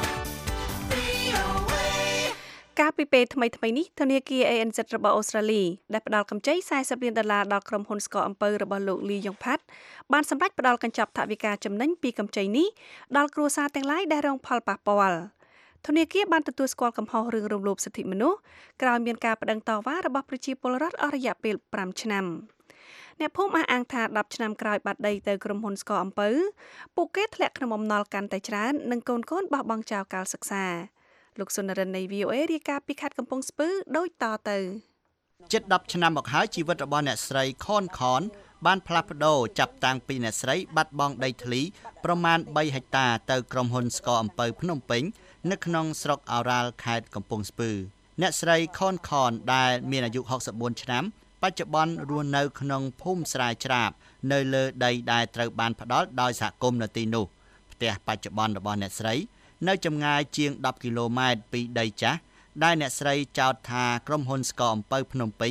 VOA កាលពីពេលថ្មីនេះធនាគារ ANZ របស់អូស្ត្រាលីដែលផ្ដល់កម្ចី$40 លានដល់ក្រុមហ៊ុនស្ករអំពៅរបស់លោកលីយ៉ុងផាត់បានសម្រេចផ្ដល់កញ្ចប់ថវិកាចំណេញពីកម្ចីនេះដល់គ្រួសារទាំងឡាយដែលរងផលប៉ះពាល់ធនាគារបានទទួលស្គាល់កំហុសរឿងរំលោភសិទ្ធិមនុស្សក្រោយមានការប្តឹងតវ៉ារបស់ប្រជាពលរដ្ឋអស់រយៈពេល5ឆ្នាំអ្នកភូមិអះអាងថា10ឆ្នាំក្រោយបាត់ដីទៅក្រុមហ៊ុនស្ករអំពៅពួកគេធ្លាក់ក្នុងអំណុលកាន់តែច្រើននិងកូនបោះបង់ចោលកាលសិក្សាលោកសុនរិននៃ VOA រាយការណ៍ពីខេត្តកំពង់ស្ពឺដូចតទៅជិត10ឆ្នាំមកហើយជីវិតរបស់អ្នកស្រីខនបានផ្លាស់ប្ដូរចាប់តាំងពីអ្នកស្រីបាត់បង់ដីធ្លីប្រមាណ3ហិកតាទៅក្រុមហ៊ុនស្ករអំពៅភ្នំពេញនៅក្នុងស្រុកអូរ៉ាល់ខេត្តកំពង់ស្ពឺអ្នកស្រីខនដែលមានអាយុ64ឆ្នាំបច្ចុប្បន្នរស់នៅក្នុងភូមិស្រែច្រាបនៅលើដីដែលត្រូវបានផ្ដល់ដោយសហគមន៍នៅទីនោះផ្ទះបច្ចុប្បន្នរបស់អ្នកស្រីនៅចម្ងាយជាង10គីឡូម៉ែត្រពីដីចាស់ដែលអ្នកស្រីចោទថាក្រុមហ៊ុនស្ករអំពៅភ្នំពេញ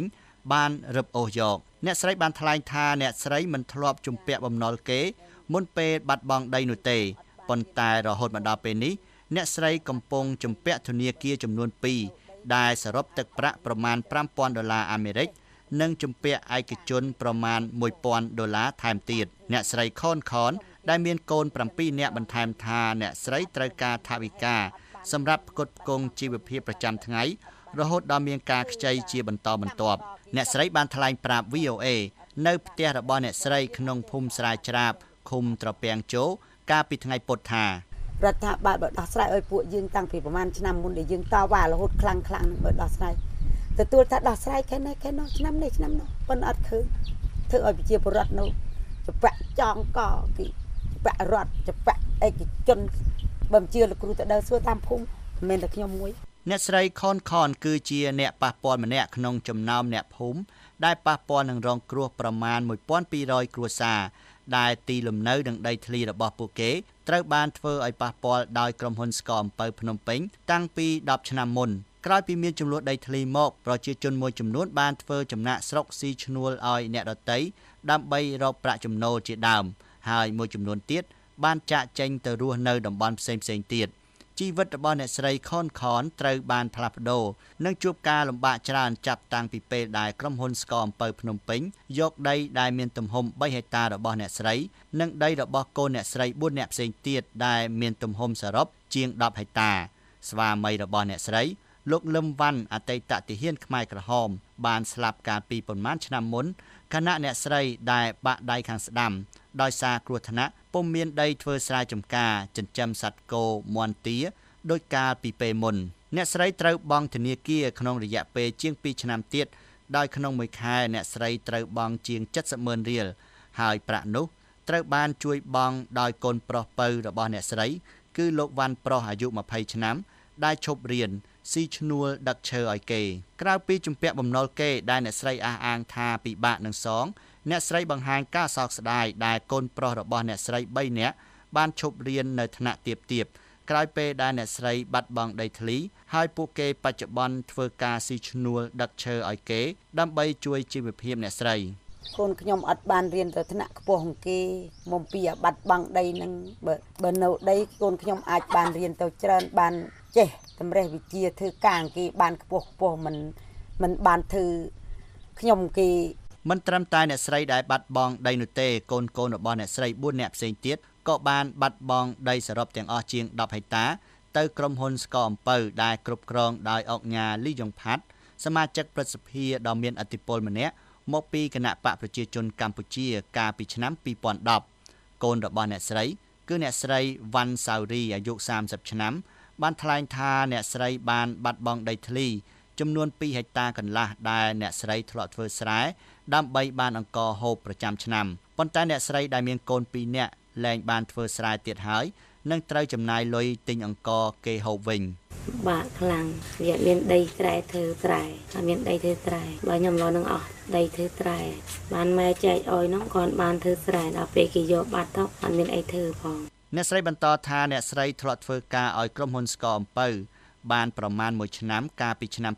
បានរឹបអូសយកអ្នកស្រីបានថ្លែងថាអ្នកស្រីមិនធ្លាប់ជំពាក់បំណុលគេមុនពេលបាត់បង់ដីនោះទេប៉ុន្តែរហូតមកដល់ពេលនេះអ្នកស្រីកំពុងជំពាក់ធនាគារចំនួន2ដែលសរុបទឹកប្រាក់ប្រមាណ$5,000អាមេរិកនិងជំពាក់ឯកជនប្រមាណ$1,000ថែមទៀតអ្នកស្រីខនដែលមានកូន7នាក់បន្ថែមថាអ្នកស្រីត្រូវការថវិកាសម្រាប់ផ្គត់ផ្គង់ជីវភាពប្រចាំថ្ងៃរហូតដល់មានការខ្ចីជាបន្តបន្ទាប់អ្នកស្រីបានថ្លែងប្រាប់ VOA នៅផ្ទះរបស់អ្នកស្រីក្នុងភូមិស្រែច្រាបឃុំត្រពាំងជោកាលពីថ្ងៃពុធថារដ្ឋាភិបាលបើដោះស្រាយឲ្យពួកយើងតាំងពីប្រហែលឆ្នាំមុនដែលយើងតវ៉ារហូតខ្លាំងនឹងបើដោះស្រាយទទួលថាដោះស្រាយខែនេះឆ្នាំនេះប៉ុន្តែអត់ឃើញធ្វើឲ្យប្រជាពលរដ្ឋនោះច្បាក់ចង់កពីច្បាក់រដ្ឋច្បាក់ឯកជនបើមិនជឿលោកគ្រូទៅដើរសួរតាមភូមិមិនមែនតែខ្ញុំមួយអ្នកស្រីខនគឺជាអ្នកប៉ះពាល់ម្នាក់ក្នុងចំណោមអ្នកភូមិដែលប៉ះពាល់នឹងរងគ្រោះប្រមាណ1200គ្រួសារដែលទីលំនៅនិងដីធ្លីរបស់ពួកគេត្រូវបានធ្វើឲ្យប៉ះពាល់ដោយក្រុមហ៊ុនស្ករអំពៅភ្នំពេញតាំងពី10ឆ្នាំមុនក្រោយពីមានចំនួនដីធ្លីមកប្រជាជនមួយចំនួនបានធ្វើចំណាក់ស្រុកស៊ីឈ្នួលឲ្យអ្នកដទៃដើម្បីរកប្រាក់ចំណូលជាដើមហើយមួយចំនួនទៀតបានចាក់ចេញទៅរស់នៅតំបន់ផ្សេងទៀតជីវិតរបស់អ្នកស្រីខនត្រូវបានផ្លាស់ប្ដូរនិងជួបការលំបាកច្រើនចាប់តាំងពីពេលដែលក្រុមហ៊ុនស្ករអំពៅភ្នំពេញយកដីដែលមានទំហំ3ហិកតារបស់អ្នកស្រីនិងដីរបស់កូនអ្នកស្រី4នាក់ផ្សេងទៀតដែលមានទំហំសរុបជាង10ហិកតាស្វាមីរបស់អ្នកស្រីលោកលឹមវ៉ាន់អតីតទាហានខ្មែរក្រហមបានស្លាប់កាលពីប្រមាណឆ្នាំមុនខណៈអ្នកស្រីដែលបាក់ដៃខាងស្ដាំដោយសារគ្រោះថ្នាក់ពុំមានដីធ្វើស្រែចម្ការចិញ្ចឹមសត្វគោមាន់ទាដោយកាលពីពេលមុនអ្នកស្រីត្រូវបង់ធនាគារក្នុងរយៈពេលជាង2ឆ្នាំទៀតដោយក្នុងមួយខែអ្នកស្រីត្រូវបង់ជាង70,000រៀលហើយប្រាក់នោះត្រូវបានជួយបង់ដោយកូនប្រុសពៅរបស់អ្នកស្រីគឺលោកវ៉ាន់ប្រុសអាយុ20ឆ្នាំដែលឈប់រៀនស៊ីឈ្នួលដឹកឈើឲ្យគេក្រៅពីជំពាក់បំណុលគេដែលអ្នកស្រីអះអាងថាពិបាកនឹងសងអ្នកស្រីបង្ហាញការសោកស្ដាយដែលកូនប្រុសរបស់អ្នកស្រី3នាក់បានឈប់រៀននៅថ្នាក់ទាបក្រោយពេលដែលអ្នកស្រីបាត់បង់ដីធ្លីហើយពួកគេបច្ចុប្បន្នធ្វើការស៊ីឈ្នួលដឹកឈើឲ្យគេដើម្បីជួយជីវភាពអ្នកស្រីកូនខ្ញុំអត់បានរៀនទៅថ្នាក់ខ្ពស់ของគេមុំពីបាត់បង់ដីនឹងបើនៅដីកូនខ្ញុំអាចបានរៀនទៅច្រើនបានចេះតម្រេះវិជ្ជាធ្វើការគេបានខ្ពស់មិនបានធ្វើខ្ញុំគេមិនត្រឹមតែអ្នកស្រីដែលបាត់បង់ដីនោះទេកូនរបស់អ្នកស្រី4នាក់ផ្សេងទៀតក៏បានបាត់បង់ដីសរុបទាំងអស់ជាង10ហិកតាទៅក្រុមហ៊ុនស្ករអំពៅដែលគ្រប់គ្រងដោយអុកញ៉ាលីយ៉ុងផាត់សមាជិកព្រឹទ្ធសភាដ៏មានឥទ្ធិពលម្នាក់មកពីគណៈបកប្រជាជនកម្ពុជាកាលពីឆ្នាំ2010កូនរបស់អ្នកស្រីគឺអ្នកស្រីវ៉ាន់សាវរីអាយុ30ឆ្នាំបានថ្លែងថាអ្នកស្រីបានបាត់បង់ដីធ្លីចំនួន2ហិកតាកន្លះដែលអ្នកស្រីធ្លាប់ធ្វើស្រែដើម្បីបានអង្ករហូបប្រចាំឆ្នាំប៉ុន្តែអ្នកស្រីដែលមានកូន2នាក់លែងបានធ្វើស្រែទៀតហើយនឹងត្រូវចំណាយលុយទិញអង្ករគេហូបវិញបាក់ខ្លាំងវាមានដីស្រែធ្វើស្រែហើយមានដីធ្វើស្រែបើខ្ញុំឡនឹងអស់ដីធ្វើស្រែបានម៉ែចែកអុយនោះគាត់បានធ្វើស្រែដល់ពេលគេយកបាត់ទៅអត់មានអីធ្វើផងអ្នកស្រីបន្តថាអ្នកស្រីធ្លាប់ធ្វើការឲ្យក្រុមហ៊ុនស្ករអំពៅបានប្រមាណ1ឆ្នាំកាលពីឆ្នាំ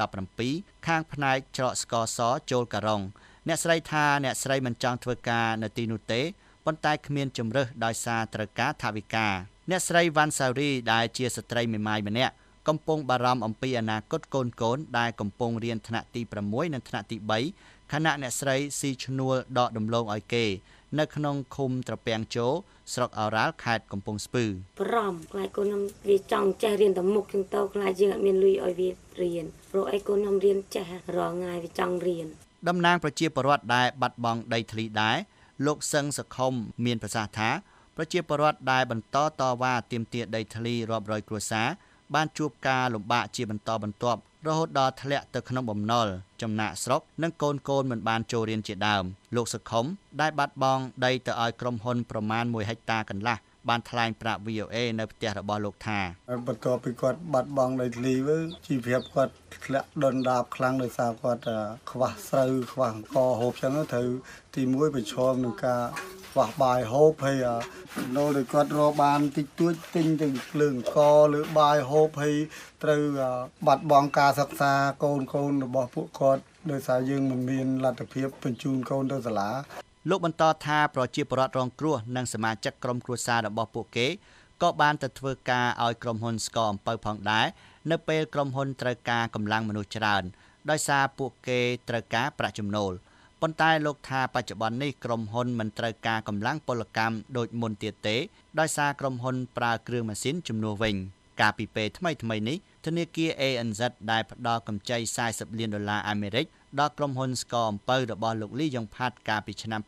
2017ខាងផ្នែកច្រកស្ករសចូលការុងអ្នកស្រីថាអ្នកស្រីមិនចង់ធ្វើការនៅទីនោះទេប៉ុន្តែគ្មានជំរើសដោយសារត្រូវការថវិកាអ្នកស្រីវ៉ាន់សារីដែលជាស្ត្រីមេម៉ាយម្នាក់កំពុងបារម្ភអំពីអនាគតកូនដែលកំពុងរៀនថ្នាក់ទី6និងថ្នាក់ទី3ខណៈអ្នកស្រីស៊ីឈ្នួលដកដំឡូងឲ្យគេនៅក្នុងឃុំត្រពាំងជោស្រុកឱរ៉ាល់ខេត្តកំពង់ស្ពឺព្រមខ្លាចកូនខ្ញុំវាចង់ចេះរៀនទៅមុខជាងទៅខ្លាចយើងអត់មានលុយឲ្យវារៀនព្រោះអីកូនខ្ញុំរៀនចេះរាល់ថ្ងៃវាចង់រៀនតំណាងប្រជាពលរដ្ឋដែលបាត់បង់ដីធ្លីដែរលោកសឹងសខុមមានប្រសាសន៍ថាប្រជាពលរដ្ឋដែលបន្តតវ៉ាទាមទារដីធ្លីរាប់រយគ្រួសារបានជួបការលំបាកជាបន្តបន្ទាប់រហូតដល់ធ្លាក់ទៅក្នុងបំណុលចំណាក់ស្រុកនិងកូនមិនបានចូលរៀនជាដើមលោកសខុមដែលបាត់បង់ដីទៅឲ្យក្រុមហ៊ុនប្រមាណ1ហិកតាកន្លះបានថ្លែងប្រាប់ VOA នៅផ្ទះរបស់លោកថាបន្ទាប់ពីគាត់បាត់បង់ដីធ្លីវិញជីវភាពគាត់ធ្លាក់ដុនដាបខ្លាំងដោយសារគាត់ខ្វះស្រូវខ្វះអង្ករហូបចឹងត្រូវទី1ប្រឈមនឹងការខ្វះបាយហូបហើយនៅដោយគាត់រកបានតិចតួចទិញទៅភ្លើងអង្ករឬបាយហូបហើយត្រូវបាត់បង់ការសិក្សាកូនរបស់ពួកគាត់ដោយសារយើងមិនមានលទ្ធភាពបញ្ជូនកូនទៅសាលាលោកបន្តថាប្រជាពលរដ្ឋរងគ្រោះនិងសមាជិកក្រុមគ្រួសាររបស់ពួកគេក៏បានទៅធ្វើការឲ្យក្រុមហ៊ុនស្ករអំពៅផងដែរនៅពេលក្រុមហ៊ុនត្រូវការកម្លាំងមនុស្សច្រើនដោយសារពួកគេត្រូវការប្រាក់ចំណូលប៉ុន្តែលោកថាបច្ចុប្បន្ននេះក្រុមហ៊ុនមិនត្រូវការកម្លាំងពលកម្មដូចមុនទៀតទេដោយសារក្រុមហ៊ុនប្រើគ្រឿងម៉ាស៊ីនជំនួសវិញកាលពីពេលថ្មីនេះធនាគារ ANZ ដែលផ្ដល់កម្ចី$40 លានអាមេរិកដល់ក្រុមហ៊ុនស្ករអំពៅរបស់លោកលីយ៉ុងផាត់កាលពីឆ្នាំ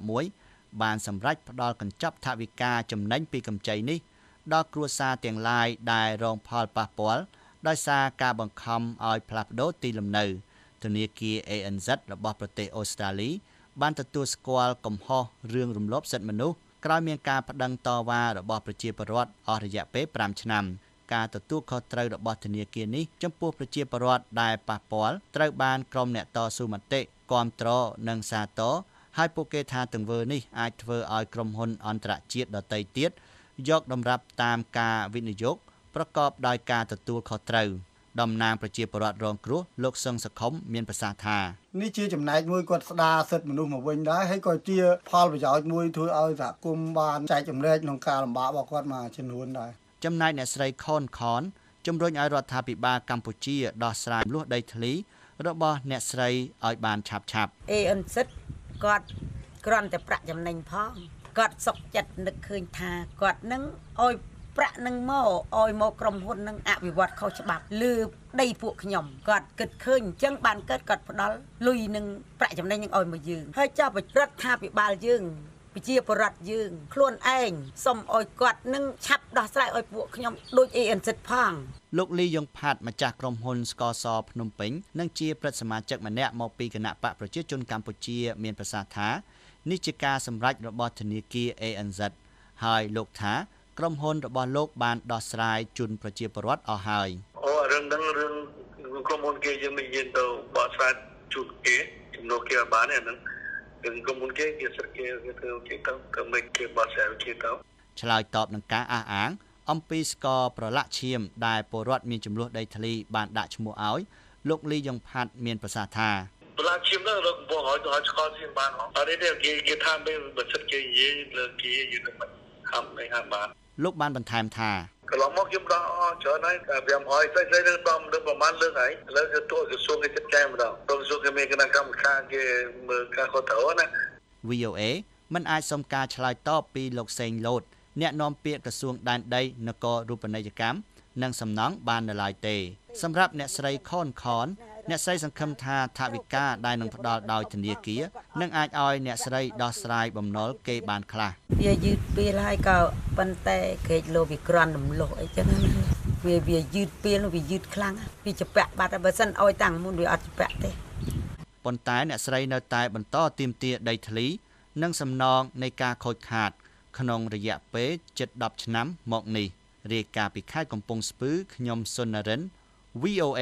2011បានសម្រេចផ្ដល់កញ្ចប់ថវិកាចំណេញពីកម្ចីនេះដល់គ្រួសារទាំងឡាយដែលរងផលប៉ះពាល់ដោយសារការបង្ខំឲ្យផ្លាស់ប្ដូរទីលំនៅធនាគារ ANZ របស់ប្រទេសអូស្ត្រាលីបានទទួលស្គាល់កំហុសរឿងរំលោភសិទ្ធិមនុស្សក្រោយមានការប្តឹងតវ៉ារបស់ប្រជាពលរដ្ឋអស់រយៈពេល5ឆ្នាំការទទួលខុសត្រូវរបស់ធនាគារនេះចំពោះប្រជាពលរដ្ឋដែលប៉ះពាល់ត្រូវបានក្រុមអ្នកតស៊ូមតិគាំទ្រនិងសាទរហើយពួកគេថាទង្វើនេះអាចធ្វើឲ្យក្រុមហ៊ុនអន្តរជាតិដទៃទៀតយកតម្រាប់តាមការវិនិយោគប្រកបដោយការទទួលខុសត្រូវតំណាងប្រជាពលរដ្ឋរងគ្រោះលោកសឹងសខុមមានប្រសាសន៍ថានេះជាចំណែកមួយគាត់ស្ដារសិទ្ធិមនុស្សមកវិញដែរហើយក៏ជាផលប្រយោជន៍មួយធ្វើឲ្យសហគមន៍បានចែករំលែកក្នុងការលំបាករបស់គាត់មួយចំនួនដែរចំណែកអ្នកស្រីខនជំរុញឲ្យរដ្ឋាភិបាលកម្ពុជាដោះស្រាយជម្លោះដីធ្លីរបស់អ្នកស្រីឲ្យបានឆាប់ ANC គាត់គ្រាន់តែប្រាក់ចំណេញផងគាត់សុខចិត្តនឹកឃើញថាគាត់នឹងឲ្យប្រាក់នឹងមកក្រុមហ៊ុននឹងអភិវឌ្ឍខុសច្បាប់លើដីពួកខ្ញុំគាត់គិតឃើញអញ្ចឹងបានគាត់ផ្ដល់លុយនឹងប្រាក់ចំណេញនឹងឲ្យមកយើងហើយចាប់រដ្ឋាភិបាលយើងប្រជាពលរដ្ឋយើងខ្លួនឯងសុំឲ្យគាត់នឹងឆាប់ដោះស្រាយឲ្យពួកខ្ញុំដូច ANC ផងលោកលីយ៉ុងផាត់ម្ចាស់ក្រុមហ៊ុនស្ករសភ្នំពេញនិងជាប្រធានសមាជិកម្នាក់មកពីគណៈបកប្រជាជនកម្ពុជាមានប្រសាសន៍ថានេះជាការសម្រេចរបស់ធនាគារ ANZ ហើយលោកថាក្រុមហ៊ុនរបស់លោកបានដោះស្រាយជូនប្រជាពលរដ្ឋអស់ហើយរឿងក្រុមហ៊ុនគេយើងមិនយានទៅបកស្រាយជូនគេជំនួសគេបានទេហ្នឹងក្រុមហ៊ុនគេសិទ្ធិគេធ្វើគេទៅមិនគេបកស្រាយគេទៅឆ្លើយតបនឹងការអះអាងអំពីស្ករប្រឡាក់ឈាមដែលពលរដ្ឋមានចំនួនដីធ្លីបានដាក់ឈ្មោះឲ្យលោកលីយ៉ុងផាត់មានប្រសាសន៍ថាប្រឡាក់ឈាមនោះរកបងឲ្យឆ្កល់ឈាមបានអត់ទេគេថាបើសិទ្ធិគេនិយាយលើគេយល់មិនហាំបានលោកបានបន្ថែមថាកន្លងមកខ្ញុំដល់ច្រើនហើយ500ស្អីនឹងដល់ប្រហែលលើកហើយឥឡូវគឺទូក្រសួងគេចាត់ចែងម្ដងក្រសួងគេមានគណៈកម្មការគេមើលការខុសត្រូវណា VOA មិនអាចសុំការឆ្លើយតបពីលោកសេងលូតអ្នកនាំពាក្យក្រសួងដែនដីនគររូបនីយកម្មនិងសំណង់បាននៅឡើយទេសម្រាប់អ្នកស្រីខនអ្នកស្រីសង្ឃឹមថាថវិកាដែលនឹងផ្ដល់ដោយធនាគារនឹងអាចឲ្យអ្នកស្រីដោះស្រាយបំណុលគេបានខ្លះវាយឺតពេលហើយក៏ប៉ុន្តែក្រេកលោវាក្រាន់រំលោះអីចឹងណាវាយឺតពេលវាយឺតខ្លាំងវាចពាក់បាត់ហើយបើសិនឲ្យតាំងមុនវាអត់ចពាក់ទេប៉ុន្តែអ្នកស្រីនៅតែបន្តទាមទារដីធ្លីនិងសំណងនៃការខូចខាតក្នុងរយៈពេលជិត10ឆ្នាំមកនេះរាយការណ៍ពីខេត្តកំពង់ស្ពឺខ្ញុំសុននរិន VOA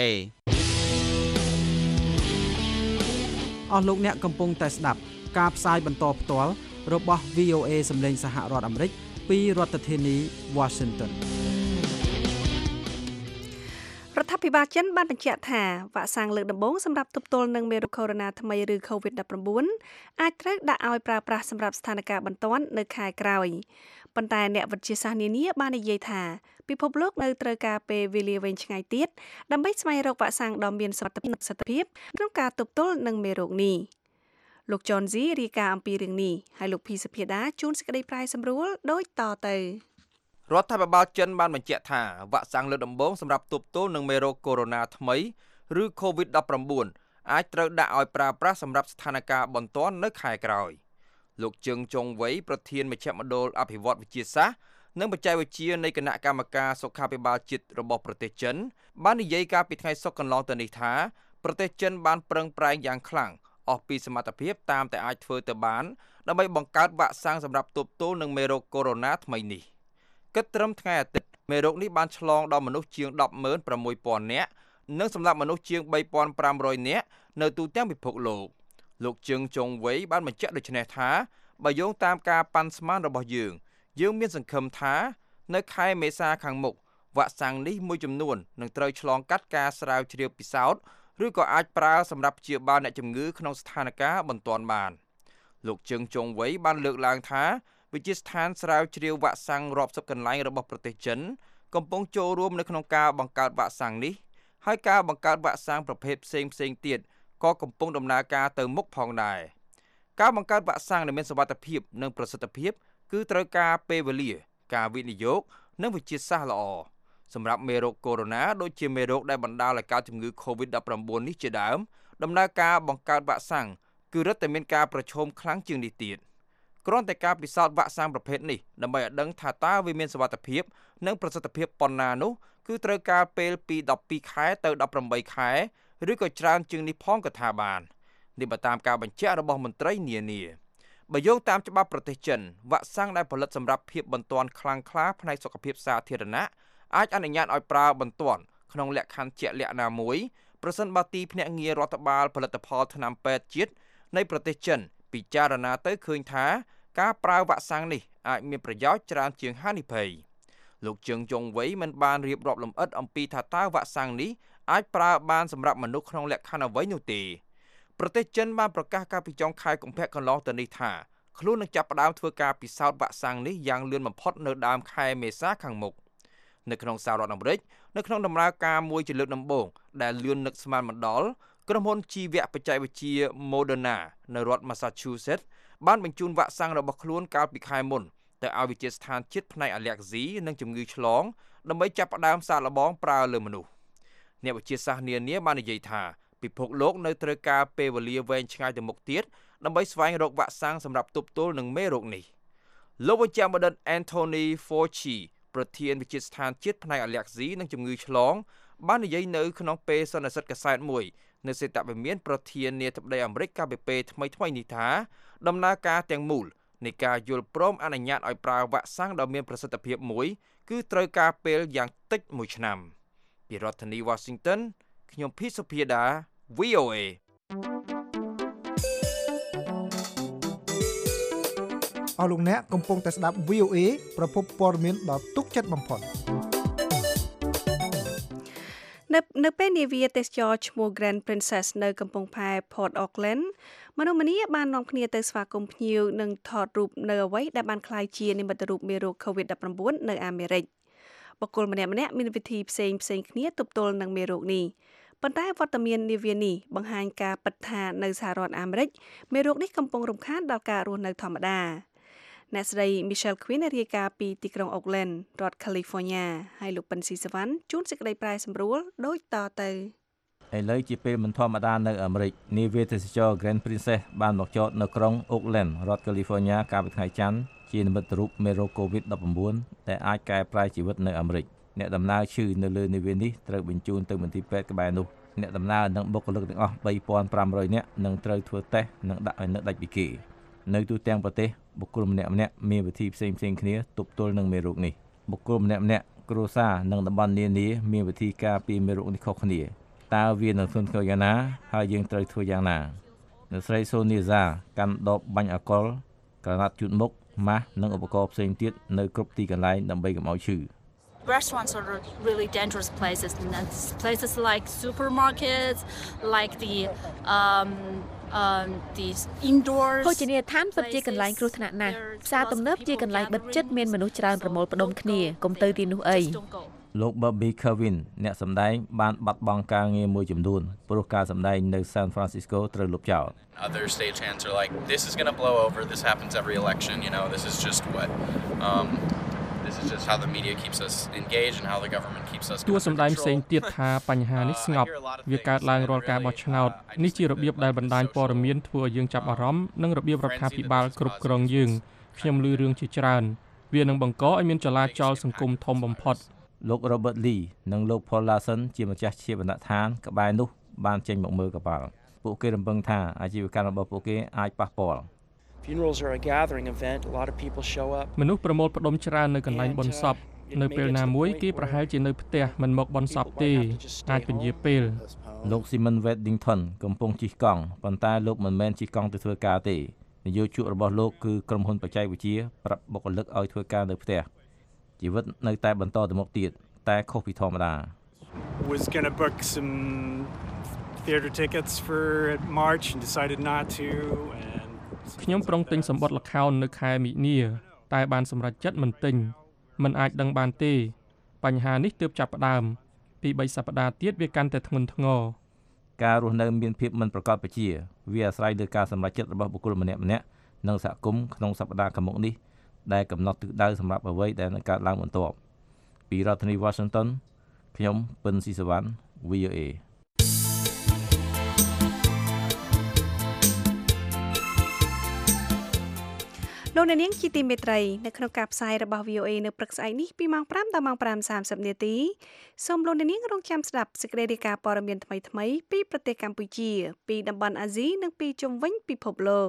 អស់លោកអ្នកកំពុងតែស្ដាប់ការផ្សាយបន្តផ្ទាល់របស់ VOA សម្លេងសហរដ្ឋអាមេរិកពីរដ្ឋធានី Washington រដ្ឋាភិបាលចិនបានបញ្ជាក់ថាវ៉ាក់សាំងលើកដំបូងសម្រាប់ទប់ទល់នឹងមេរោគកូវីដ -19 ថ្មីឬ COVID-19 អាចត្រូវដាក់ឲ្យប្រើប្រាស់សម្រាប់ស្ថានភាពបន្ទាន់នៅខែក្រោយប៉ុន្តែអ្នកវិទ្យាសាស្ត្រនានាបាននិយាយថាពិភពលោកនៅត្រូវការពេលវេលាវែងឆ្ងាយទៀតដើម្បីស្វែងរកវ៉ាក់សាំងដ៏មានសមត្ថភាពក្នុងការទប់ទល់នឹងមេរោគនេះលោកចនស៊ីរាយការណ៍អំពីរឿងនេះហើយលោកភីសុភាដាជួនសេចក្តីប្រាយសម្រួលដូចតទៅរដ្ឋាភិបាលចិនបានបញ្ជាក់ថាវ៉ាក់សាំងលើកដំបូងសម្រាប់ទប់ទល់នឹងមេរោគកូវីដ -19 ថ្មីឬ COVID-19 អាចត្រូវដាក់ឲ្យប្រើប្រាស់សម្រាប់ស្ថានភាពបន្ទាន់នៅខែក្រោយលោកជឹងចុងវៃប្រធានមជ្ឈមណ្ឌលអភិវឌ្ឍវិទ្យាសាស្ត្រនិងបច្ចេកវិទ្យានៃគណៈកម្មការសុខាភិបាលជាតិរបស់ប្រទេសចិនបាននិយាយកាលពីថ្ងៃសុក្រកន្លងទៅនេះថាប្រទេសចិនបានប្រឹងប្រែងយ៉ាងខ្លាំងអស់ពីសមត្ថភាពតាមតែអាចធ្វើទៅបានដើម្បីបង្កើតវ៉ាក់សាំងសម្រាប់ទប់ទល់នឹងមេរោគកូវីដ -19 ថ្មីនេះគិតត្រឹមថ្ងៃអាទិត្យមេរោគនេះបានឆ្លងដល់មនុស្សជាង 106,000 នាក់និងសម្លាប់មនុស្សជាង 3,500 នាក់នៅទូទាំងពិភពលោកជឹងចុងវៃបានបញ្ជាក់ដូចនេះថាបើយោងតាមការប៉ាន់ស្មានរបស់យើងមានសង្ឃឹមថានៅខែមេសាខាងមុខវ៉ាក់សាំងនេះមួយចំនួននឹងត្រូវឆ្លងកាត់ការស្រាវជ្រាវពិសោធន៍ឬក៏អាចប្រើសម្រាប់ព្យាបាលអ្នកជំងឺក្នុងស្ថានភាពបន្ទាន់បានលោកជើងចុងវ័យបានលើកឡើងថាវិទ្យាស្ថានស្រាវជ្រាវវ៉ាក់សាំងរាប់សិបកន្លែងរបស់ប្រទេសចិនកំពុងចូលរួមនៅក្នុងការបង្កើតវ៉ាក់សាំងនេះហើយការបង្កើតវ៉ាក់សាំងប្រភេទផ្សេងទៀតក៏កំពុងដំណើរការទៅមុខផងដែរការបង្កើតវ៉ាក់សាំងដែលមានសុវត្ថិភាពនិងប្រសិទ្ធភាពគឺត្រូវការពេលវេលាការវិនិយោគនិងវិទ្យាសាស្ត្រល្អសម្រាប់មេរោគកូវីដ -19 ដូចជាមេរោគដែលបណ្ដាលឲ្យកើតជំងឺ COVID-19 នេះជាដើមដំណើរការបង្កើតវ៉ាក់សាំងគឺរឹតតែមានការប្រឈមខ្លាំងជាងនេះទៀតគ្រាន់តែការពិសោធន៍វ៉ាក់សាំងប្រភេទនេះដើម្បីឲ្យដឹងថាតើវាមានសុវត្ថិភាពនិងប្រសិទ្ធភាពប៉ុណ្ណានោះគឺត្រូវការពេលពី12ខែទៅ18ខែឬក៏ច្រើនជាងនេះផងក៏ថាបាននេះបើតាមការបញ្ជាក់របស់មន្ត្រីនានាបើយោងតាមច្បាប់ប្រទេសចិនវ៉ាក់សាំងដែលផលិតសម្រាប់ភាពបន្ទាន់ខ្លាំងក្លាផ្នែកសុខភាពសាធារណៈអាចអនុញ្ញាតឲ្យប្រើបន្ទាន់ក្នុងលក្ខខណ្ឌជាក់លាក់ណាមួយប្រសិនបើទីភ្នាក់ងាររដ្ឋបាលផលិតផលថ្នាំពេទ្យជាតិនៃប្រទេសចិនពិចារណាទៅឃើញថាការប្រើវ៉ាក់សាំងនេះអាចមានប្រយោជន៍ច្រើនជាងហានិភ័យលោកជើងចុងវ័យមិនបានរៀបរាប់លម្អិតអំពីថាតើវ៉ាក់សាំងនេះអាចប្រើបានសម្រាប់មនុស្សក្នុងលក្ខខណ្ឌអ្វីនោះទេប្រទេសចិនបានប្រកាសកាលពីចុងខែកុម្ភៈកន្លងទៅនេះថាខ្លួននឹងចាប់ផ្ដើមធ្វើការពិសោធន៍វ៉ាក់សាំងនេះយ៉ាងលឿនបំផុតនៅដើមខែមេសាខាងមុខនៅក្នុងសហរដ្ឋអាមេរិកនៅក្នុងដំណើរការមួយជាលើកដំបូងដែលលឿននឹកស្មានមិនដល់ក្រុមហ៊ុនជីវៈបច្ចេកវិទ្យា Moderna នៅរដ្ឋ Massachusetts បានបញ្ជូនវ៉ាក់សាំងរបស់ខ្លួនកាលពីខែមុនទៅឲ្យវិទ្យាស្ថានជាតិផ្នែកអាឡែហ្ស៊ីនិងជំងឺឆ្លងដើម្បីចាប់ផ្ដើមសាកល្បងប្រើលើមនុស្សអ្នកវិទ្យាសាស្ត្រនានាបាននិយាយថាពិភពលោកនៅត្រូវការពេលវេលាវែងឆ្ងាយទៅមុខទៀតដើម្បីស្វែងរកវ៉ាក់សាំងសម្រាប់ទប់ទល់នឹងមេរោគនេះលោកវិជ្ជបណ្ឌិត Anthony Fauci ប្រធានវិទ្យាស្ថានជាតិផ្នែកអាឡែហ្ស៊ីនិងជំងឺឆ្លងបាននិយាយនៅក្នុងពេលសន្និសីទកាសែតមួយនៅសេតវិមានប្រធានាធិបតីអាមេរិកកាលពីពេលថ្មីនេះថាដំណើរការទាំងមូលនៃការយល់ព្រមអនុញ្ញាតឲ្យប្រើវ៉ាក់សាំងដ៏មានប្រសិទ្ធភាពមួយគឺត្រូវការពេលយ៉ាងតិច1ឆ្នាំពីរដ្ឋធានី Washington ខ្ញុំភីសុភាដា VOA អស់លោកអ្នកកំពុងតែស្ដាប់ VOA ប្រភពព័ត៌មានដ៏ទុកចិត្តបំផុតនៅពេលនាវាទេសចរឈ្មោះ Grand Princess នៅកំពង់ផែ Port Auckland មនុស្សម្នាបាននាំគ្នាទៅស្វាគមន៍ភ្ញៀវនិងថតរូបនៅអ្វីដែលបានក្លាយជានិមិត្តរូបមេរោគ COVID-19 នៅអាមេរិកបុគ្គលម្នាក់ៗមានវិធីផ្សេងគ្នាទប់ទល់នឹងមេរោគនេះប៉ុន្តែវត្តមាននាវានេះបង្ហាញការពិតថានៅសហរដ្ឋអាមេរិកមេរោគនេះកំពុងរំខានដល់ការរស់នៅធម្មតាអ្នកស្រី Michelle Quinn រាយការណ៍ពីទីក្រុង Oakland រដ្ឋ California ហើយលោកប៉ិនស៊ីសវណ្ណជួនសេចក្តីប្រែសម្រួលដូចតទៅឥឡូវជាពេលមិនធម្មតានៅអាមេរិកនាវាទេសចរ Grand Princess បានមកចតនៅក្រុង Oakland រដ្ឋ California កាលពីថ្ងៃច័ន្ទជានិមិត្តរូបមេរោគ COVID-19 ដែលអាចកែប្រែជីវិតនៅអាមេរិកអ្នកដំណើរឈឺនៅលើនាវានេះត្រូវបញ្ជូនទៅមន្ទីរពេទ្យក្បែរនោះអ្នកដំណើរនិងបុគ្គលិកទាំងអស់ 3,500 នាក់នឹងត្រូវធ្វើតេស្តនិងដាក់ឲ្យនៅដាច់ពីគេនៅទូទាំងប្រទេសបុគ្គលម្នាក់ៗមានវិធីផ្សេងគ្នាទប់ទល់នឹងមេរោគនេះបុគ្គលម្នាក់ៗគ្រួសារនិងតំបន់នានាមានវិធីការពារមេរោគនេះខុសគ្នាតើវានឹងធ្ងន់ធ្ងរយ៉ាងណាហើយយើងត្រូវធ្វើយ៉ាងណាអ្នកស្រីសូនីហ្សាកាន់ដបបាញ់អាល់កុលក្រណាត់ជូតមុខម៉ាស់និងឧបករណ៍ផ្សេងទៀតនៅគ្រប់ទីកន្លែងដើម្បីកុំឲ្យឈឺ Restaurants are really dangerous places. Places like supermarkets, like these indoors. ភោជនីយដ្ឋានពិតជាកន្លែងគ្រោះថ្នាក់ណាស់ផ្សារទំនើបជាកន្លែងបិទជិតមានមនុស្សច្រើនប្រមូលផ្ដុំគ្នាកុំទៅទីនោះអីលោក Bobby Kerwin អ្នកសម្ដែងបានបាត់បង់ការងារមួយចំនួនព្រោះការសម្ដែងនៅ San Francisco ត្រូវលុបចោល Other stagehands are like this is going to blow over. This happens every election, you know. This is just what This is just how the media keeps us engaged and how the government keeps us តួសម្ដែងផ្សេងទៀតថាបញ្ហានេះស្ងប់វាកើតឡើងរាល់ការបោះឆ្នោតនេះជារបៀបដែលបណ្ដាញព័ត៌មានធ្វើឲ្យយើងចាប់អារម្មណ៍និងរបៀបរដ្ឋាភិបាលគ្រប់គ្រងយើងខ្ញុំឮរឿងជាច្រើនវានឹងបង្កឲ្យមានចលាចលសង្គមធំបំផុតលោក Robert Lee និងលោក Paul Larson ជាម្ចាស់ជាបណ្ឌដ្ឋានក្បែរនោះបានចេញមកមើលកប៉ាល់ពួកគេរំពឹងថាអាជីវកម្មរបស់ពួកគេអាចប៉ះពាល់ Funerals are a gathering event. A lot of people show up. មនុស្សប្រមូលផ្ដុំច្រើននៅកន្លែងបុណ្យសពនៅពេលណាមួយគេប្រហែលជានៅផ្ទះមិនមកបុណ្យសពទេអាចពន្យាពេលលោក Simon Weddington កំពុងជិះកង់ប៉ុន្តែលោកមិនមែនជិះកង់ទៅធ្វើការទេនយោជករបស់លោកគឺក្រុមហ៊ុនបច្ចេកវិទ្យាប្រាប់បុគ្គលិកឲ្យធ្វើការនៅផ្ទះជីវិតនៅតែបន្តទៅមុខទៀតតែខុសពីធម្មតា was going to book some theater tickets for March and decided not to and ខ្ញុំប្រងទិញសម្បត្តិល្ខោននៅខែមិនិនាតែបានសម្រេចចិត្តមិនទិញមិនអាចដឹងបានទេបញ្ហានេះទើបចាប់ផ្ដើមពី3សប្តាហ៍ទៀតវាកាន់តែធ្ងន់ធ្ងរការរស់នៅមានភាពមិនប្រកបប្រជាវាអាស្រ័យលើការសម្រេចចិត្តរបស់បុគ្គលម្នាក់ៗនិងសហគមន៍ក្នុងសប្តាហ៍ខាងមុខនេះដែលកំណត់ទិសដៅសម្រាប់អ្វីដែលនឹងកើតឡើងបន្ទាប់ពីរដ្ឋធានី Washington ខ្ញុំពិនស៊ីសវណ្ណ VOA លោកអ្នកនាងជាទីមេត្រីនៅក្នុងការផ្សាយរបស់ VOA នៅព្រឹកស្អែកនេះពីម៉ោង 5 ដល់ម៉ោង 5:30 នាទីសូមលោកអ្នកនាងរងចាំស្ដាប់សេចក្តីរាយការណ៍ព័ត៌មានថ្មីៗពីប្រទេសកម្ពុជាពីតំបន់អាស៊ីនិងពីជុំវិញពិភពលោក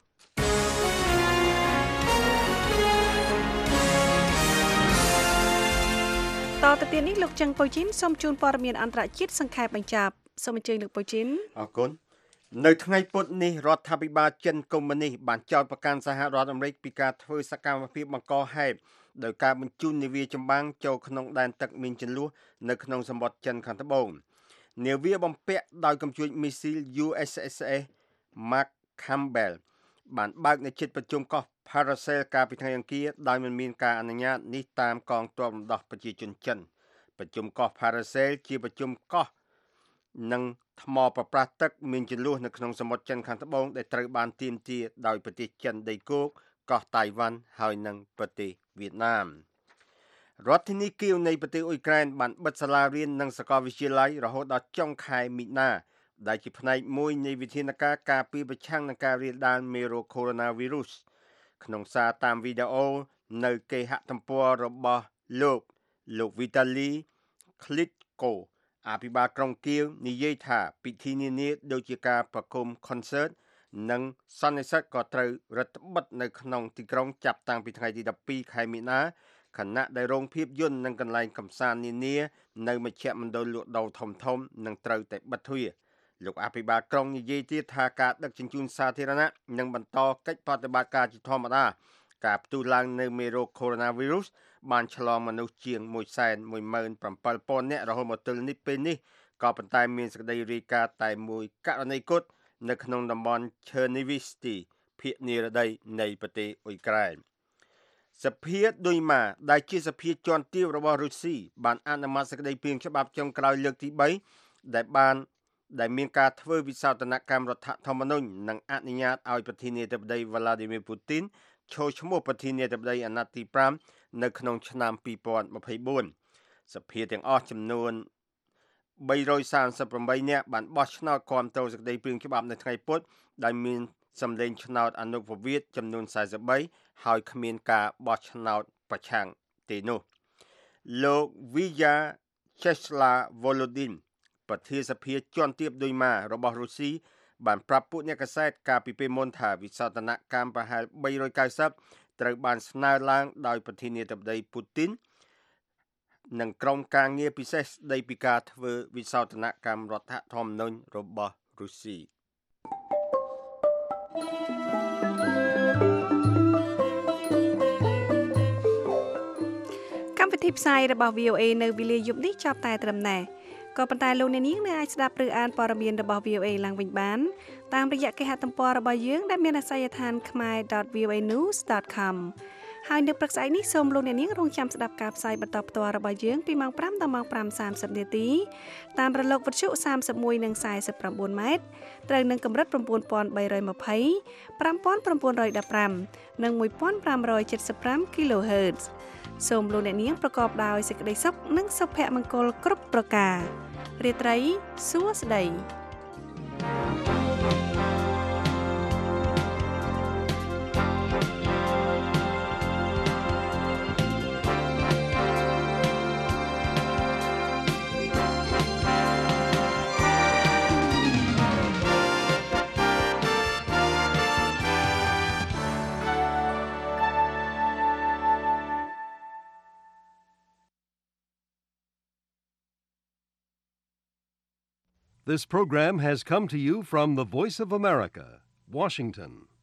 តទៅទៀតនេះលោកចឹងប៉ូជីនសូមជូនព័ត៌មានអន្តរជាតិសង្ខេបបញ្ចប់សូមអញ្ជើញលោកប៉ូជីនអរគុណនៅថ្ងៃពុធនេះរដ្ឋាភិបាលចិនកុម្មុយនីសបានចោទប្រកាន់សហរដ្ឋអាមេរិកពីការធ្វើសកម្មភាពបង្កហេតុដោយការបញ្ជូននាវាចម្បាំងចូលក្នុងដែនទឹកមានជម្លោះនៅក្នុងសមុទ្រចិនខាងត្បូងនាវាបំពាក់ដោយកាំជ្រួចមីស៊ីល USS Mark Campbell បានបើកនៅជិតប្រជុំកោះ Paracel កាលពីថ្ងៃអង្គារដោយមិនមានការអនុញ្ញាតនេះតាមកងទ័ពរំដោះប្រជាជនចិនប្រជុំកោះ Paracel ជាប្រជុំកោះនិងថ្មប្រប្រាស់ទឹកមានជម្លោះនៅក្នុងសមុទ្រចិនខាងត្បូងដែលត្រូវបានទាមទារដោយប្រទេសចិនដីគោកកោះតៃវ៉ាន់ហើយនិងប្រទេសវៀតណាមរដ្ឋធានីគៀវនៃប្រទេសអ៊ុយក្រែនបានបិទសាលារៀននិងសាកលវិទ្យាល័យរហូតដល់ចុងខែមិនិនាដែលជាផ្នែកមួយនៃវិធានការការពារប្រឆាំងនឹងការរាលដាលមេរោគ Coronavirus ក្នុងសារតាមវីដេអូនៅគេហទំព័ររបស់លោក Vitaly Klitschko អភិបាលក្រុងគៀវនិយាយថាពិធីនានាដូចជាការប្រគំ concert និងសន្និសីទក៏ត្រូវរដ្ឋបិទនៅក្នុងទីក្រុងចាប់តាំងពីថ្ងៃទី12ខែមិនិនាខណៈដែលរោងភាពយន្តនិងកន្លែងកម្សាន្តនានានៅមជ្ឈមណ្ឌលលក់ដូរធំៗនឹងត្រូវតែបិទទ្វារលោកអភិបាលក្រុងនិយាយទៀតថាការដឹកជញ្ជូនសាធារណៈនឹងបន្តកិច្ចប្រតិបត្តិការជាធម្មតាការផ្ទុះឡើងនៅមេរោគ Coronavirus បានឆ្លងមនុស្សជាង 117,000 នាក់រហូតមកទល់នេះពេលនេះក៏ប៉ុន្តែមានសេចក្តីរាយការណ៍តែមួយករណីគត់នៅក្នុងតំបន់ Chernihiv ភាគនិរតីនៃប្រទេសអ៊ុយក្រែនសភាឌុយម៉ាដែលជាសភាជាន់ទាបរបស់រុស្ស៊ីបានអនុម័តសេចក្តីព្រាងច្បាប់ចុងក្រោយលើកទី3ដែលមានការធ្វើវិសោធនកម្មរដ្ឋធម្មនុញ្ញនិងអនុញ្ញាតឲ្យប្រធានាធិបតី Vladimir Putin ចូលឈ្មោះប្រធានាធិបតីអាណត្តិទី5នៅក្នុងឆ្នាំ2024សភាទាំងអស់ចំនួន338នាក់បានបោះឆ្នោតគាំទ្រសេចក្តីព្រាងច្បាប់នៅថ្ងៃពុធដែលមានសម្លេងឆ្នោតអនុប្រវត្តិចំនួន43ហើយគ្មានការបោះឆ្នោតប្រឆាំងទេនោះលោក Vyacheslav Volodin ប្រធានសភាជាន់ទាបឌុយម៉ារបស់រុស្ស៊ីបានប្រាប់ពួកអ្នកកាសែតកាលពីពេលមុនថាវិសោធនកម្មប្រហែល390ត្រូវបានស្នើឡើងដោយប្រធានាធិបតីពូទីននិងក្រុមការងារពិសេសស្ដីពីការធ្វើវិសោធនកម្មរដ្ឋធម្មនុញ្ញរបស់រុស្ស៊ីកម្មវិធីផ្សាយរបស់ VOA នៅវេលាយប់នេះចាប់តែត្រឹមណេះក៏ប៉ុន្តែលោកអ្នកនាងនៅអាចស្ដាប់ឬអានព័ត៌មានរបស់ VOA ឡើងវិញបានតាមរយៈគេហទំព័ររបស់យើងដែលមានអាសយដ្ឋាន khmer.voanews.com ហើយនៅព្រឹកស្អែកនេះសូមលោកអ្នកនាងរងចាំស្ដាប់ការផ្សាយបន្តផ្ទាល់របស់យើងពីម៉ោង 5 ដល់ម៉ោង 5:30 នាទីតាមរលកវិទ្យុ31និង49ម៉ែត្រត្រូវនឹងកម្រិត 9320 5915 និង 1575 kHz សូមលោកអ្នកនាងប្រកបដោយសេចក្តីសុខនិងសុភមង្គលគ្រប់ប្រការរាត្រីសួស្តី This program has come to you from the Voice of America, Washington.